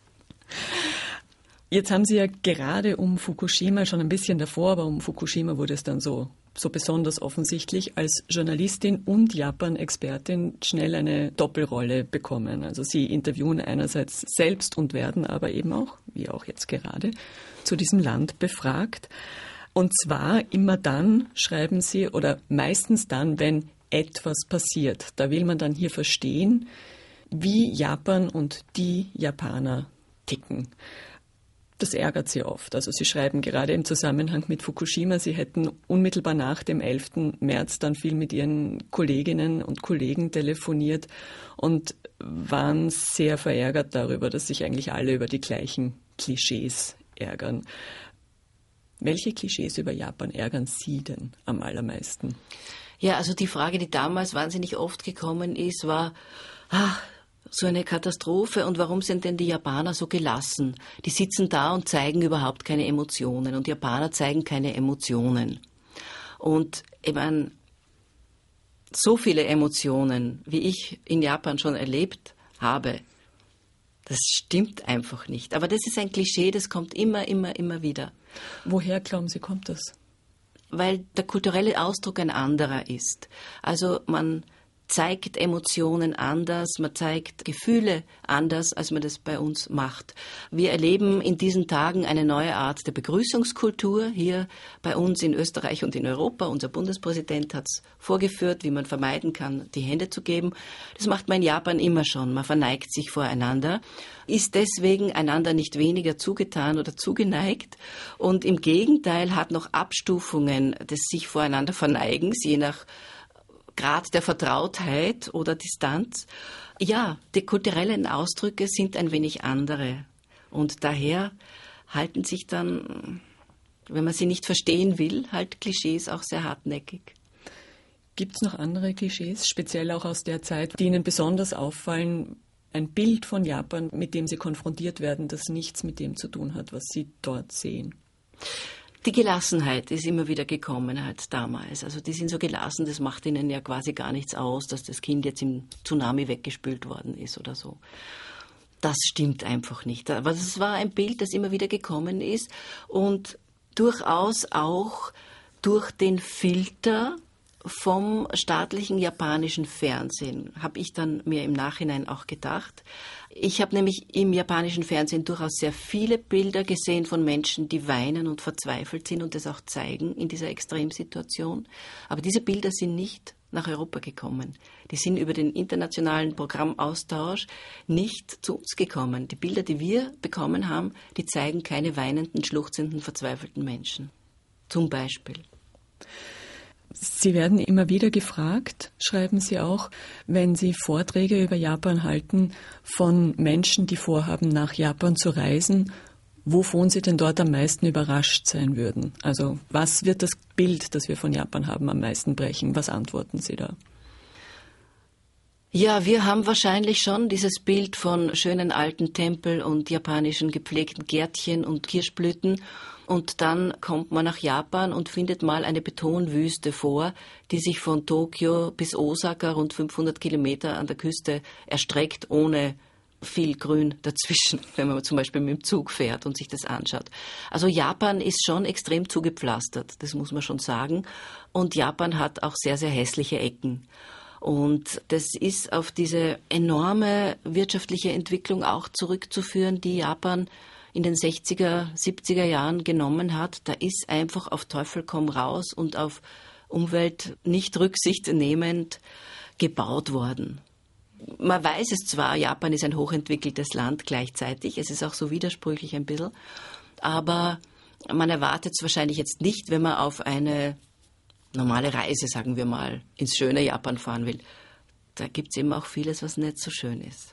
Speaker 2: Jetzt haben Sie ja gerade um Fukushima, schon ein bisschen davor, aber um Fukushima wurde es dann so, so besonders offensichtlich, als Journalistin und Japan-Expertin schnell eine Doppelrolle bekommen. Also Sie interviewen einerseits selbst und werden aber eben auch, wie auch jetzt gerade, zu diesem Land befragt. Und zwar immer dann, schreiben Sie, oder meistens dann, wenn etwas passiert. Da will man dann hier verstehen, wie Japan und die Japaner ticken. Das ärgert Sie oft. Also Sie schreiben gerade im Zusammenhang mit Fukushima, Sie hätten unmittelbar nach dem elften März dann viel mit Ihren Kolleginnen und Kollegen telefoniert und waren sehr verärgert darüber, dass sich eigentlich alle über die gleichen Klischees ärgern. Welche Klischees über Japan ärgern Sie denn am allermeisten?
Speaker 4: Ja, also die Frage, die damals wahnsinnig oft gekommen ist, war, ach, so eine Katastrophe und warum sind denn die Japaner so gelassen? Die sitzen da und zeigen überhaupt keine Emotionen und Japaner zeigen keine Emotionen. Und ich meine, so viele Emotionen, wie ich in Japan schon erlebt habe, das stimmt einfach nicht. Aber das ist ein Klischee, das kommt immer, immer, immer wieder.
Speaker 2: Woher glauben Sie, kommt das?
Speaker 4: Weil der kulturelle Ausdruck ein anderer ist. Also man zeigt Emotionen anders, man zeigt Gefühle anders, als man das bei uns macht. Wir erleben in diesen Tagen eine neue Art der Begrüßungskultur hier bei uns in Österreich und in Europa. Unser Bundespräsident hat es vorgeführt, wie man vermeiden kann, die Hände zu geben. Das macht man in Japan immer schon. Man verneigt sich voreinander, ist deswegen einander nicht weniger zugetan oder zugeneigt und im Gegenteil hat noch Abstufungen des sich voreinander Verneigens, je nach Grad der Vertrautheit oder Distanz. Ja, die kulturellen Ausdrücke sind ein wenig andere. Und daher halten sich dann, wenn man sie nicht verstehen will, halt Klischees auch sehr hartnäckig.
Speaker 2: Gibt es noch andere Klischees, speziell auch aus der Zeit, die Ihnen besonders auffallen? Ein Bild von Japan, mit dem Sie konfrontiert werden, das nichts mit dem zu tun hat, was Sie dort sehen?
Speaker 4: Die Gelassenheit ist immer wieder gekommen halt damals. Also die sind so gelassen, das macht ihnen ja quasi gar nichts aus, dass das Kind jetzt im Tsunami weggespült worden ist oder so. Das stimmt einfach nicht. Aber das war ein Bild, das immer wieder gekommen ist und durchaus auch durch den Filter vom staatlichen japanischen Fernsehen, habe ich dann mir im Nachhinein auch gedacht. Ich habe nämlich im japanischen Fernsehen durchaus sehr viele Bilder gesehen von Menschen, die weinen und verzweifelt sind und das auch zeigen in dieser Extremsituation. Aber diese Bilder sind nicht nach Europa gekommen. Die sind über den internationalen Programmaustausch nicht zu uns gekommen. Die Bilder, die wir bekommen haben, die zeigen keine weinenden, schluchzenden, verzweifelten Menschen. Zum Beispiel.
Speaker 2: Sie werden immer wieder gefragt, schreiben Sie auch, wenn Sie Vorträge über Japan halten, von Menschen, die vorhaben, nach Japan zu reisen, wovon Sie denn dort am meisten überrascht sein würden? Also was wird das Bild, das wir von Japan haben, am meisten brechen? Was antworten Sie da?
Speaker 4: Ja, wir haben wahrscheinlich schon dieses Bild von schönen alten Tempel und japanischen gepflegten Gärtchen und Kirschblüten. Und dann kommt man nach Japan und findet mal eine Betonwüste vor, die sich von Tokio bis Osaka rund fünfhundert Kilometer an der Küste erstreckt, ohne viel Grün dazwischen, wenn man zum Beispiel mit dem Zug fährt und sich das anschaut. Also Japan ist schon extrem zugepflastert, das muss man schon sagen. Und Japan hat auch sehr, sehr hässliche Ecken. Und das ist auf diese enorme wirtschaftliche Entwicklung auch zurückzuführen, die Japan in den sechziger, siebziger Jahren genommen hat. Da ist einfach auf Teufel komm raus und auf Umwelt nicht Rücksicht nehmend gebaut worden. Man weiß es zwar, Japan ist ein hochentwickeltes Land gleichzeitig, es ist auch so widersprüchlich ein bisschen, aber man erwartet es wahrscheinlich jetzt nicht, wenn man auf eine normale Reise, sagen wir mal, ins schöne Japan fahren will. Da gibt es eben auch vieles, was nicht so schön ist.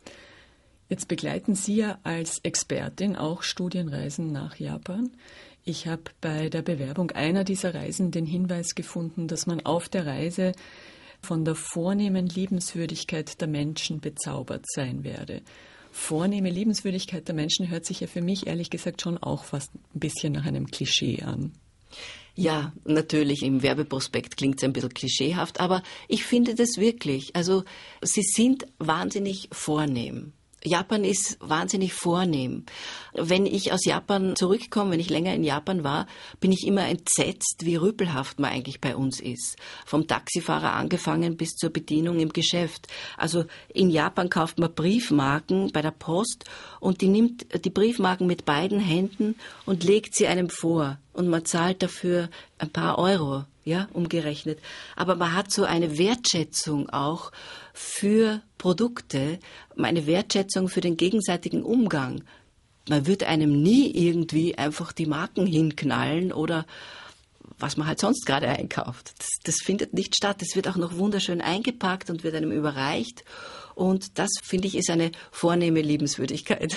Speaker 2: Jetzt begleiten Sie ja als Expertin auch Studienreisen nach Japan. Ich habe bei der Bewerbung einer dieser Reisen den Hinweis gefunden, dass man auf der Reise von der vornehmen Liebenswürdigkeit der Menschen bezaubert sein werde. Vornehme Liebenswürdigkeit der Menschen hört sich ja für mich ehrlich gesagt schon auch fast ein bisschen nach einem Klischee an.
Speaker 4: Ja, natürlich, im Werbeprospekt klingt es ein bisschen klischeehaft, aber ich finde das wirklich. Also sie sind wahnsinnig vornehm. Japan ist wahnsinnig vornehm. Wenn ich aus Japan zurückkomme, wenn ich länger in Japan war, bin ich immer entsetzt, wie rüpelhaft man eigentlich bei uns ist. Vom Taxifahrer angefangen bis zur Bedienung im Geschäft. Also in Japan kauft man Briefmarken bei der Post und die nimmt die Briefmarken mit beiden Händen und legt sie einem vor. Und man zahlt dafür ein paar Euro, ja, umgerechnet. Aber man hat so eine Wertschätzung auch für Produkte, eine Wertschätzung für den gegenseitigen Umgang. Man wird einem nie irgendwie einfach die Marken hinknallen oder was man halt sonst gerade einkauft. Das, das findet nicht statt. Das wird auch noch wunderschön eingepackt und wird einem überreicht. Und das, finde ich, ist eine vornehme Liebenswürdigkeit.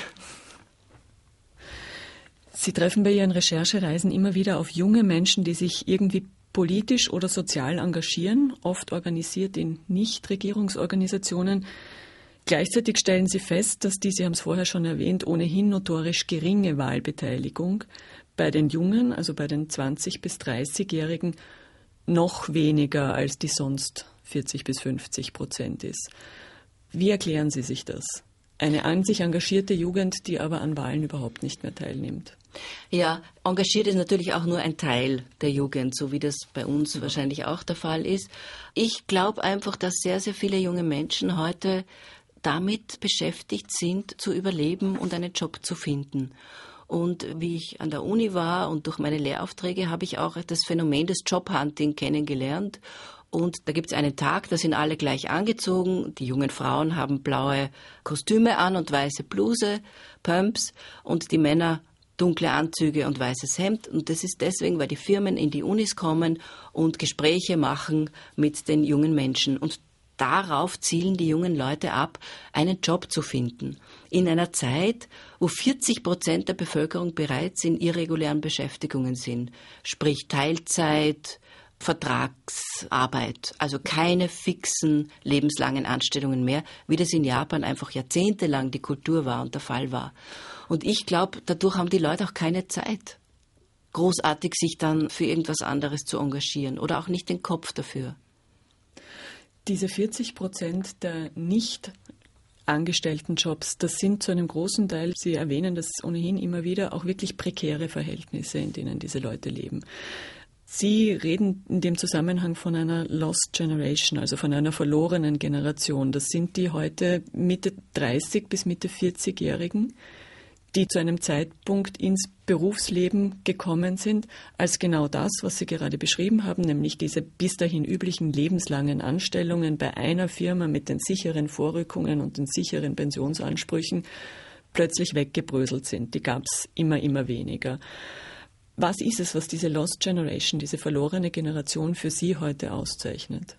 Speaker 2: Sie treffen bei Ihren Recherchereisen immer wieder auf junge Menschen, die sich irgendwie politisch oder sozial engagieren, oft organisiert in Nichtregierungsorganisationen. Gleichzeitig stellen Sie fest, dass die, Sie haben es vorher schon erwähnt, ohnehin notorisch geringe Wahlbeteiligung bei den Jungen, also bei den zwanzig- bis dreißigjährigen, noch weniger als die sonst vierzig bis fünfzig Prozent ist. Wie erklären Sie sich das? Eine an sich engagierte Jugend, die aber an Wahlen überhaupt nicht mehr teilnimmt.
Speaker 4: Ja, engagiert ist natürlich auch nur ein Teil der Jugend, so wie das bei uns wahrscheinlich auch der Fall ist. Ich glaube einfach, dass sehr, sehr viele junge Menschen heute damit beschäftigt sind, zu überleben und einen Job zu finden. Und wie ich an der Uni war und durch meine Lehraufträge habe ich auch das Phänomen des Jobhunting kennengelernt. Und da gibt es einen Tag, da sind alle gleich angezogen. Die jungen Frauen haben blaue Kostüme an und weiße Bluse, Pumps, und die Männer dunkle Anzüge und weißes Hemd. Und das ist deswegen, weil die Firmen in die Unis kommen und Gespräche machen mit den jungen Menschen. Und darauf zielen die jungen Leute ab, einen Job zu finden. In einer Zeit, wo vierzig Prozent der Bevölkerung bereits in irregulären Beschäftigungen sind. Sprich Teilzeit, Vertragsarbeit, also keine fixen lebenslangen Anstellungen mehr, wie das in Japan einfach jahrzehntelang die Kultur war und der Fall war. Und ich glaube, dadurch haben die Leute auch keine Zeit, großartig sich dann für irgendwas anderes zu engagieren oder auch nicht den Kopf dafür.
Speaker 2: Diese vierzig Prozent der nicht angestellten Jobs, das sind zu einem großen Teil, Sie erwähnen das ohnehin immer wieder, auch wirklich prekäre Verhältnisse, in denen diese Leute leben. Sie reden in dem Zusammenhang von einer Lost Generation, also von einer verlorenen Generation. Das sind die heute Mitte dreißig bis Mitte vierzig-Jährigen, die zu einem Zeitpunkt ins Berufsleben gekommen sind, als genau das, was Sie gerade beschrieben haben, nämlich diese bis dahin üblichen lebenslangen Anstellungen bei einer Firma mit den sicheren Vorrückungen und den sicheren Pensionsansprüchen plötzlich weggebröselt sind. Die gab es immer, immer weniger. Was ist es, was diese Lost Generation, diese verlorene Generation für Sie heute auszeichnet?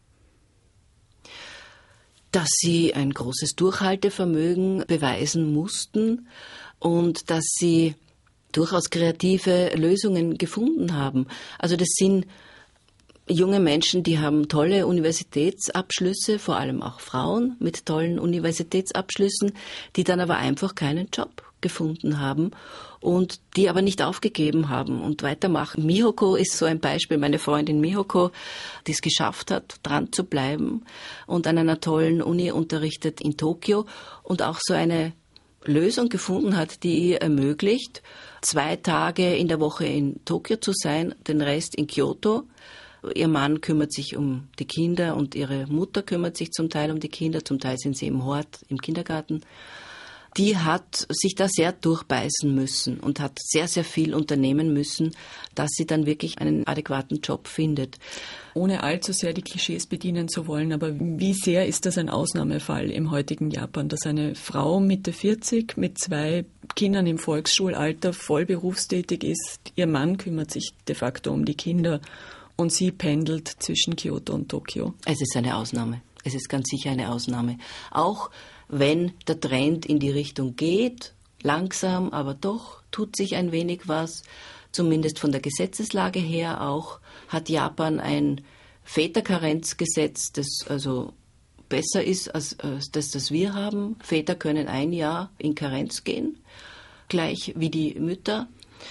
Speaker 4: Dass sie ein großes Durchhaltevermögen beweisen mussten und dass sie durchaus kreative Lösungen gefunden haben. Also das sind junge Menschen, die haben tolle Universitätsabschlüsse, vor allem auch Frauen mit tollen Universitätsabschlüssen, die dann aber einfach keinen Job gefunden haben und die aber nicht aufgegeben haben und weitermachen. Mihoko ist so ein Beispiel, meine Freundin Mihoko, die es geschafft hat, dran zu bleiben und an einer tollen Uni unterrichtet in Tokio und auch so eine Lösung gefunden hat, die ihr ermöglicht, zwei Tage in der Woche in Tokio zu sein, den Rest in Kyoto. Ihr Mann kümmert sich um die Kinder und ihre Mutter kümmert sich zum Teil um die Kinder, zum Teil sind sie im Hort, im Kindergarten. Die hat sich da sehr durchbeißen müssen und hat sehr, sehr viel unternehmen müssen, dass sie dann wirklich einen adäquaten Job findet.
Speaker 2: Ohne allzu sehr die Klischees bedienen zu wollen, aber wie sehr ist das ein Ausnahmefall im heutigen Japan, dass eine Frau Mitte vierzig mit zwei Kindern im Volksschulalter voll berufstätig ist, ihr Mann kümmert sich de facto um die Kinder und sie pendelt zwischen Kyoto und Tokio?
Speaker 4: Es ist eine Ausnahme. Es ist ganz sicher eine Ausnahme. Auch wenn der Trend in die Richtung geht, langsam, aber doch tut sich ein wenig was, zumindest von der Gesetzeslage her auch, hat Japan ein Väterkarenzgesetz, das also besser ist als, als das, das wir haben. Väter können ein Jahr in Karenz gehen, gleich wie die Mütter.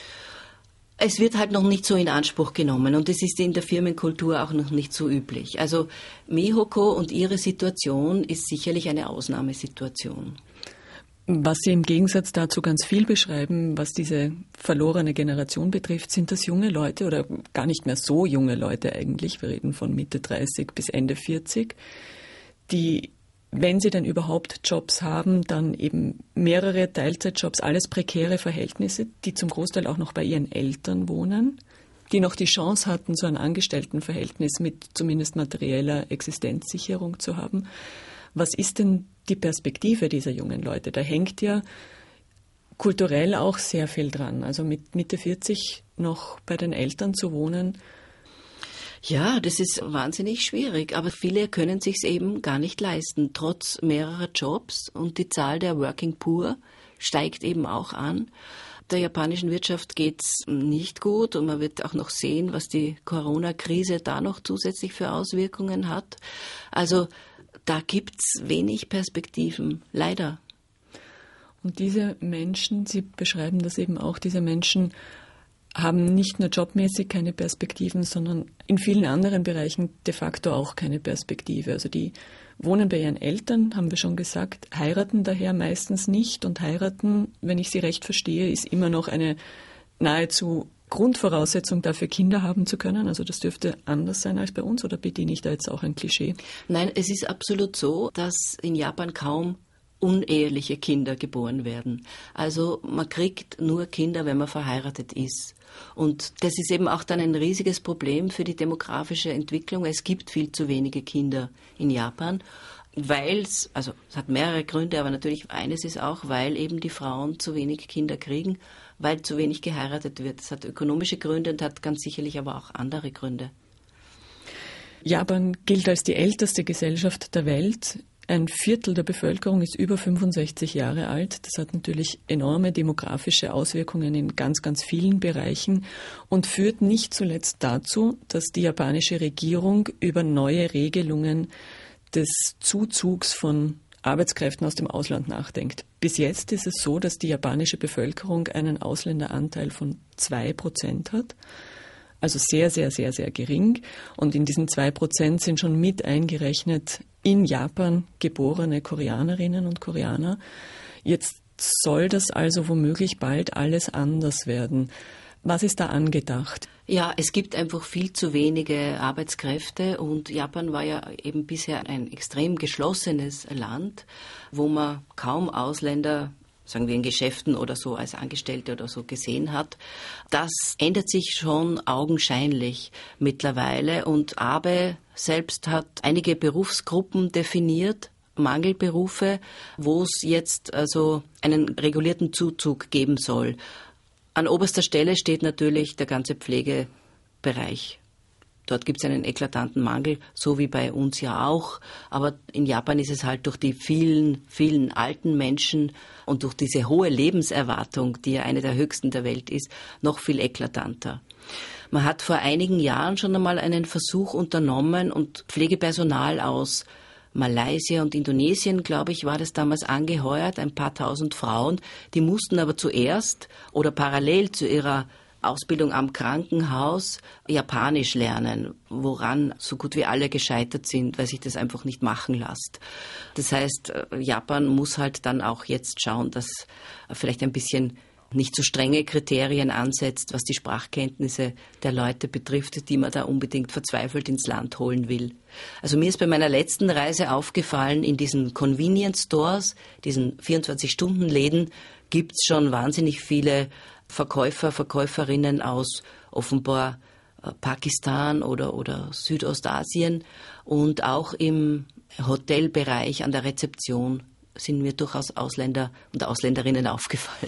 Speaker 4: Es wird halt noch nicht so in Anspruch genommen und es ist in der Firmenkultur auch noch nicht so üblich. Also Mihoko und ihre Situation ist sicherlich eine Ausnahmesituation.
Speaker 2: Was Sie im Gegensatz dazu ganz viel beschreiben, was diese verlorene Generation betrifft, sind das junge Leute oder gar nicht mehr so junge Leute eigentlich, wir reden von Mitte dreißig bis Ende vierzig, die, wenn sie denn überhaupt Jobs haben, dann eben mehrere Teilzeitjobs, alles prekäre Verhältnisse, die zum Großteil auch noch bei ihren Eltern wohnen, die noch die Chance hatten, so ein Angestelltenverhältnis mit zumindest materieller Existenzsicherung zu haben. Was ist denn die Perspektive dieser jungen Leute? Da hängt ja kulturell auch sehr viel dran. Also mit Mitte vierzig noch bei den Eltern zu wohnen.
Speaker 4: Ja, das ist wahnsinnig schwierig, aber viele können sich's eben gar nicht leisten, trotz mehrerer Jobs, und die Zahl der Working Poor steigt eben auch an. Der japanischen Wirtschaft geht's nicht gut und man wird auch noch sehen, was die Corona-Krise da noch zusätzlich für Auswirkungen hat. Also da gibt's wenig Perspektiven, leider.
Speaker 2: Und diese Menschen, Sie beschreiben das eben auch, diese Menschen haben nicht nur jobmäßig keine Perspektiven, sondern in vielen anderen Bereichen de facto auch keine Perspektive. Also die wohnen bei ihren Eltern, haben wir schon gesagt, heiraten daher meistens nicht. Und heiraten, wenn ich Sie recht verstehe, ist immer noch eine nahezu Grundvoraussetzung dafür, Kinder haben zu können. Also das dürfte anders sein als bei uns, oder bediene ich da jetzt auch ein Klischee?
Speaker 4: Nein, es ist absolut so, dass in Japan kaum uneheliche Kinder geboren werden. Also man kriegt nur Kinder, wenn man verheiratet ist. Und das ist eben auch dann ein riesiges Problem für die demografische Entwicklung. Es gibt viel zu wenige Kinder in Japan, weil es, also es hat mehrere Gründe, aber natürlich eines ist auch, weil eben die Frauen zu wenig Kinder kriegen, weil zu wenig geheiratet wird. Es hat ökonomische Gründe und hat ganz sicherlich aber auch andere Gründe.
Speaker 2: Japan gilt als die älteste Gesellschaft der Welt. Ein Viertel der Bevölkerung ist über fünfundsechzig Jahre alt. Das hat natürlich enorme demografische Auswirkungen in ganz, ganz vielen Bereichen und führt nicht zuletzt dazu, dass die japanische Regierung über neue Regelungen des Zuzugs von Arbeitskräften aus dem Ausland nachdenkt. Bis jetzt ist es so, dass die japanische Bevölkerung einen Ausländeranteil von zwei Prozent hat. Also sehr, sehr, sehr, sehr gering. Und in diesen zwei Prozent sind schon mit eingerechnet in Japan geborene Koreanerinnen und Koreaner. Jetzt soll das also womöglich bald alles anders werden. Was ist da angedacht?
Speaker 4: Ja, es gibt einfach viel zu wenige Arbeitskräfte und Japan war ja eben bisher ein extrem geschlossenes Land, wo man kaum Ausländer, sagen wir in Geschäften oder so als Angestellte oder so gesehen hat. Das ändert sich schon augenscheinlich mittlerweile und Abe selbst hat einige Berufsgruppen definiert, Mangelberufe, wo es jetzt also einen regulierten Zuzug geben soll. An oberster Stelle steht natürlich der ganze Pflegebereich. Dort gibt es einen eklatanten Mangel, so wie bei uns ja auch. Aber in Japan ist es halt durch die vielen, vielen alten Menschen und durch diese hohe Lebenserwartung, die ja eine der höchsten der Welt ist, noch viel eklatanter. Man hat vor einigen Jahren schon einmal einen Versuch unternommen und Pflegepersonal aus Malaysia und Indonesien, glaube ich, war das damals angeheuert, ein paar tausend Frauen. Die mussten aber zuerst oder parallel zu ihrer Ausbildung am Krankenhaus Japanisch lernen, woran so gut wie alle gescheitert sind, weil sich das einfach nicht machen lässt. Das heißt, Japan muss halt dann auch jetzt schauen, dass vielleicht ein bisschen nicht so strenge Kriterien ansetzt, was die Sprachkenntnisse der Leute betrifft, die man da unbedingt verzweifelt ins Land holen will. Also mir ist bei meiner letzten Reise aufgefallen, in diesen Convenience Stores, diesen vierundzwanzig-Stunden-Läden, gibt es schon wahnsinnig viele Verkäufer, Verkäuferinnen aus offenbar Pakistan oder, oder Südostasien. Und auch im Hotelbereich an der Rezeption sind mir durchaus Ausländer und Ausländerinnen aufgefallen.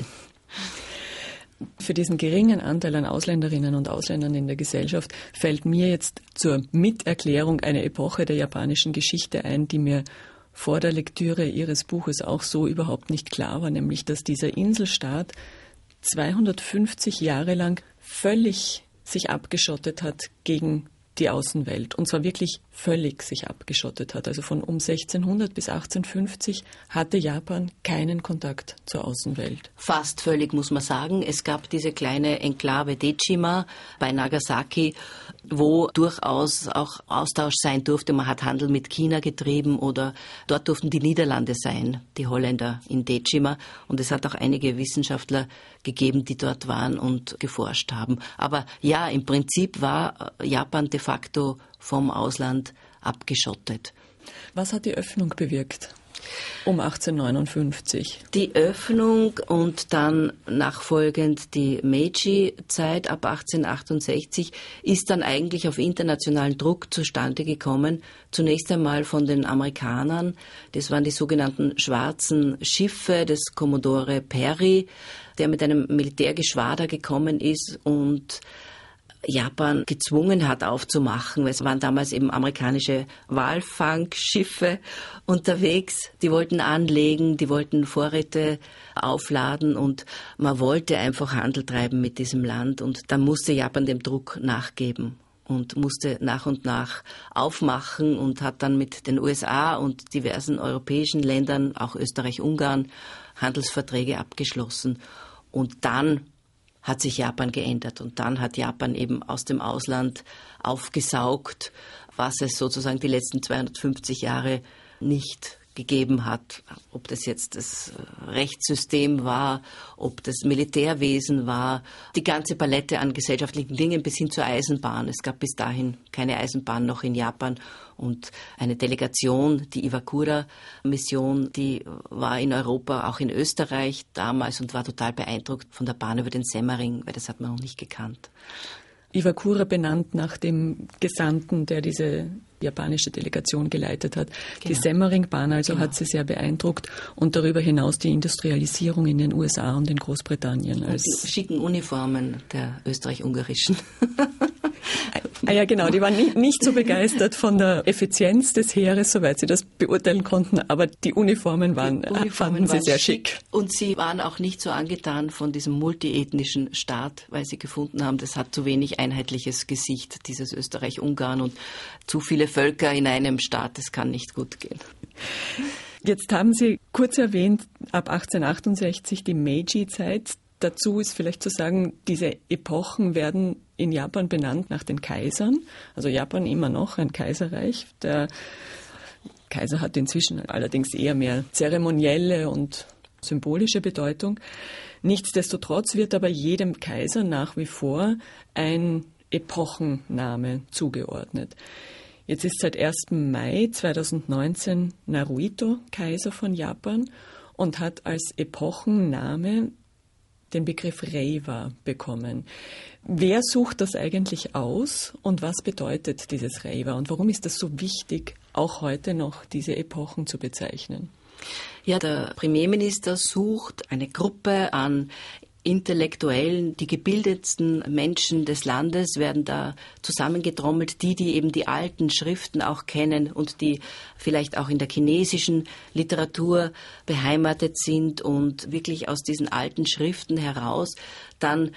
Speaker 2: Für diesen geringen Anteil an Ausländerinnen und Ausländern in der Gesellschaft fällt mir jetzt zur Miterklärung eine Epoche der japanischen Geschichte ein, die mir vor der Lektüre Ihres Buches auch so überhaupt nicht klar war, nämlich dass dieser Inselstaat zweihundertfünfzig Jahre lang völlig sich abgeschottet hat gegen die Außenwelt. Und zwar wirklich völlig sich abgeschottet hat. Also von um sechzehnhundert bis achtzehnhundertfünfzig hatte Japan keinen Kontakt zur Außenwelt.
Speaker 4: Fast völlig, muss man sagen. Es gab diese kleine Enklave Dejima bei Nagasaki, wo durchaus auch Austausch sein durfte. Man hat Handel mit China getrieben oder dort durften die Niederlande sein, die Holländer in Dejima. Und es hat auch einige Wissenschaftler gegeben, die dort waren und geforscht haben. Aber ja, im Prinzip war Japan de facto vom Ausland abgeschottet.
Speaker 2: Was hat die Öffnung bewirkt um achtzehnhundertneunundfünfzig?
Speaker 4: Die Öffnung und dann nachfolgend die Meiji-Zeit ab achtzehnhundertachtundsechzig ist dann eigentlich auf internationalen Druck zustande gekommen. Zunächst einmal von den Amerikanern. Das waren die sogenannten schwarzen Schiffe des Commodore Perry, der mit einem Militärgeschwader gekommen ist und Japan gezwungen hat aufzumachen, weil es waren damals eben amerikanische Walfangschiffe unterwegs, die wollten anlegen, die wollten Vorräte aufladen und man wollte einfach Handel treiben mit diesem Land und dann musste Japan dem Druck nachgeben und musste nach und nach aufmachen und hat dann mit den U S A und diversen europäischen Ländern, auch Österreich, Ungarn, Handelsverträge abgeschlossen und dann hat sich Japan geändert und dann hat Japan eben aus dem Ausland aufgesaugt, was es sozusagen die letzten zweihundertfünfzig Jahre nicht gegeben hat. Ob das jetzt das Rechtssystem war, ob das Militärwesen war, die ganze Palette an gesellschaftlichen Dingen bis hin zur Eisenbahn. Es gab bis dahin keine Eisenbahn noch in Japan und eine Delegation, die Iwakura-Mission, die war in Europa, auch in Österreich damals und war total beeindruckt von der Bahn über den Semmering, weil das hat man noch nicht gekannt.
Speaker 2: Iwakura benannt nach dem Gesandten, der diese japanische Delegation geleitet hat. Genau. Die Semmeringbahn also genau. Hat sie sehr beeindruckt und darüber hinaus die Industrialisierung in den U S A und in Großbritannien. Als
Speaker 4: die schicken Uniformen der österreich-ungarischen.
Speaker 2: Ah ja, genau, die waren nicht, nicht so begeistert von der Effizienz des Heeres, soweit sie das beurteilen konnten, aber die Uniformen waren, die Uniformen fanden sie sehr schick. schick.
Speaker 4: Und sie waren auch nicht so angetan von diesem multiethnischen Staat, weil sie gefunden haben, das hat zu wenig einheitliches Gesicht, dieses Österreich-Ungarn und zu viele Völker in einem Staat, das kann nicht gut gehen.
Speaker 2: Jetzt haben Sie kurz erwähnt, ab achtzehnhundertachtundsechzig die Meiji-Zeit. Dazu ist vielleicht zu sagen, diese Epochen werden in Japan benannt nach den Kaisern. Also Japan immer noch ein Kaiserreich. Der Kaiser hat inzwischen allerdings eher mehr zeremonielle und symbolische Bedeutung. Nichtsdestotrotz wird aber jedem Kaiser nach wie vor ein Epochenname zugeordnet. Jetzt ist seit ersten Mai zweitausendneunzehn Naruhito Kaiser von Japan und hat als Epochenname den Begriff Reiwa bekommen. Wer sucht das eigentlich aus und was bedeutet dieses Reiwa und warum ist es so wichtig, auch heute noch diese Epochen zu bezeichnen?
Speaker 4: Ja, der Premierminister sucht eine Gruppe an Intellektuellen, die gebildetsten Menschen des Landes werden da zusammengetrommelt, die, die eben die alten Schriften auch kennen und die vielleicht auch in der chinesischen Literatur beheimatet sind und wirklich aus diesen alten Schriften heraus dann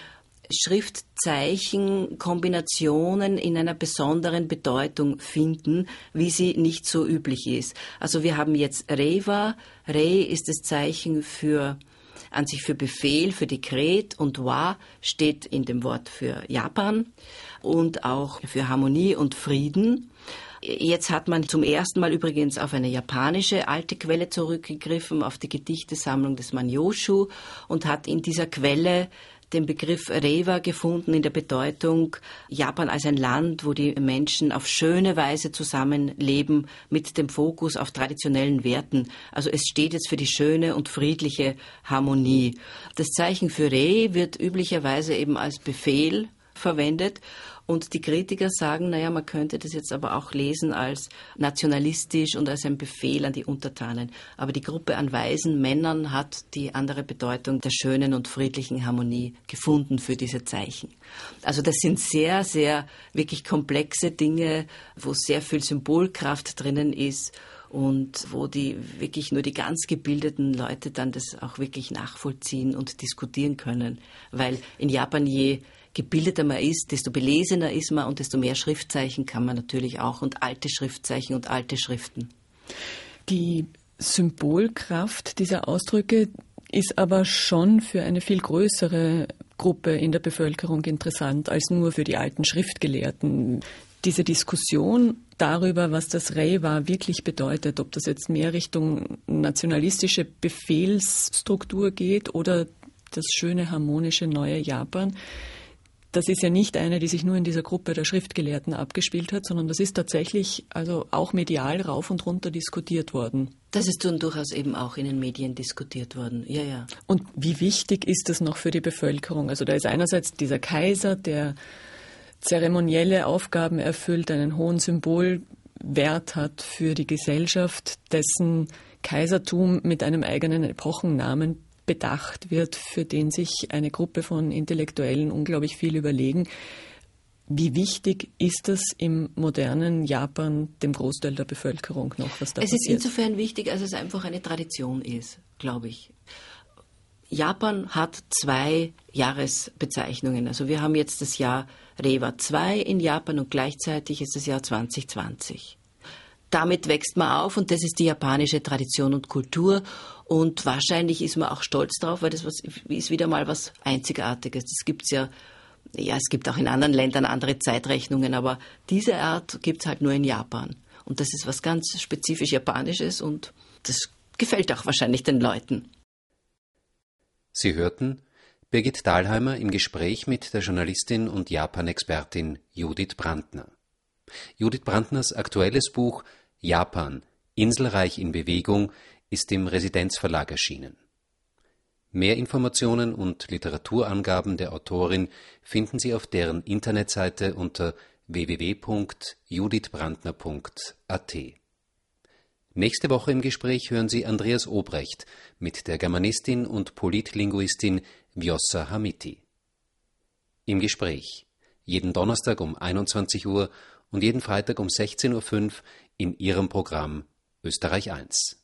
Speaker 4: Schriftzeichen, Kombinationen in einer besonderen Bedeutung finden, wie sie nicht so üblich ist. Also wir haben jetzt Reiwa. Rei ist das Zeichen für an sich für Befehl, für Dekret und Wa steht in dem Wort für Japan und auch für Harmonie und Frieden. Jetzt hat man zum ersten Mal übrigens auf eine japanische alte Quelle zurückgegriffen, auf die Gedichtesammlung des Manyoshu und hat in dieser Quelle den Begriff Reiwa gefunden in der Bedeutung Japan als ein Land, wo die Menschen auf schöne Weise zusammenleben mit dem Fokus auf traditionellen Werten. Also es steht jetzt für die schöne und friedliche Harmonie. Das Zeichen für Rei wird üblicherweise eben als Befehl verwendet. Und die Kritiker sagen, naja, man könnte das jetzt aber auch lesen als nationalistisch und als ein Befehl an die Untertanen. Aber die Gruppe an weisen Männern hat die andere Bedeutung der schönen und friedlichen Harmonie gefunden für diese Zeichen. Also das sind sehr, sehr wirklich komplexe Dinge, wo sehr viel Symbolkraft drinnen ist und wo die wirklich nur die ganz gebildeten Leute dann das auch wirklich nachvollziehen und diskutieren können. Weil in Japan je gebildeter man ist, desto belesener ist man und desto mehr Schriftzeichen kann man natürlich auch und alte Schriftzeichen und alte Schriften.
Speaker 2: Die Symbolkraft dieser Ausdrücke ist aber schon für eine viel größere Gruppe in der Bevölkerung interessant als nur für die alten Schriftgelehrten. Diese Diskussion darüber, was das Reiwa wirklich bedeutet, ob das jetzt mehr Richtung nationalistische Befehlsstruktur geht oder das schöne, harmonische neue Japan, das ist ja nicht eine, die sich nur in dieser Gruppe der Schriftgelehrten abgespielt hat, sondern das ist tatsächlich also auch medial rauf und runter diskutiert worden.
Speaker 4: Das ist dann durchaus eben auch in den Medien diskutiert worden, ja, ja.
Speaker 2: Und wie wichtig ist das noch für die Bevölkerung? Also da ist einerseits dieser Kaiser, der zeremonielle Aufgaben erfüllt, einen hohen Symbolwert hat für die Gesellschaft, dessen Kaisertum mit einem eigenen Epochennamen bedacht wird, für den sich eine Gruppe von Intellektuellen unglaublich viel überlegen. Wie wichtig ist es im modernen Japan dem Großteil der Bevölkerung noch, was da
Speaker 4: passiert? Es ist insofern wichtig, als es einfach eine Tradition ist, glaube ich. Japan hat zwei Jahresbezeichnungen. Also wir haben jetzt das Jahr Reiwa zwei in Japan und gleichzeitig ist das Jahr zwanzig zwanzig. Damit wächst man auf und das ist die japanische Tradition und Kultur und wahrscheinlich ist man auch stolz drauf, weil das was, ist wieder mal was Einzigartiges. Das gibt's ja, ja, es gibt auch in anderen Ländern andere Zeitrechnungen, aber diese Art gibt's halt nur in Japan. Und das ist was ganz spezifisch Japanisches und das gefällt auch wahrscheinlich den Leuten.
Speaker 3: Sie hörten Birgit Dahlheimer im Gespräch mit der Journalistin und Japan-Expertin Judith Brandner. Judith Brandners aktuelles Buch Japan, Inselreich in Bewegung ist im Residenzverlag erschienen. Mehr Informationen und Literaturangaben der Autorin finden Sie auf deren Internetseite unter w w w punkt judith brandner punkt a t. Nächste Woche im Gespräch hören Sie Andreas Obrecht mit der Germanistin und Politlinguistin Vjossa Hamiti. Im Gespräch, jeden Donnerstag um einundzwanzig Uhr und jeden Freitag um sechzehn Uhr fünf in Ihrem Programm Österreich eins.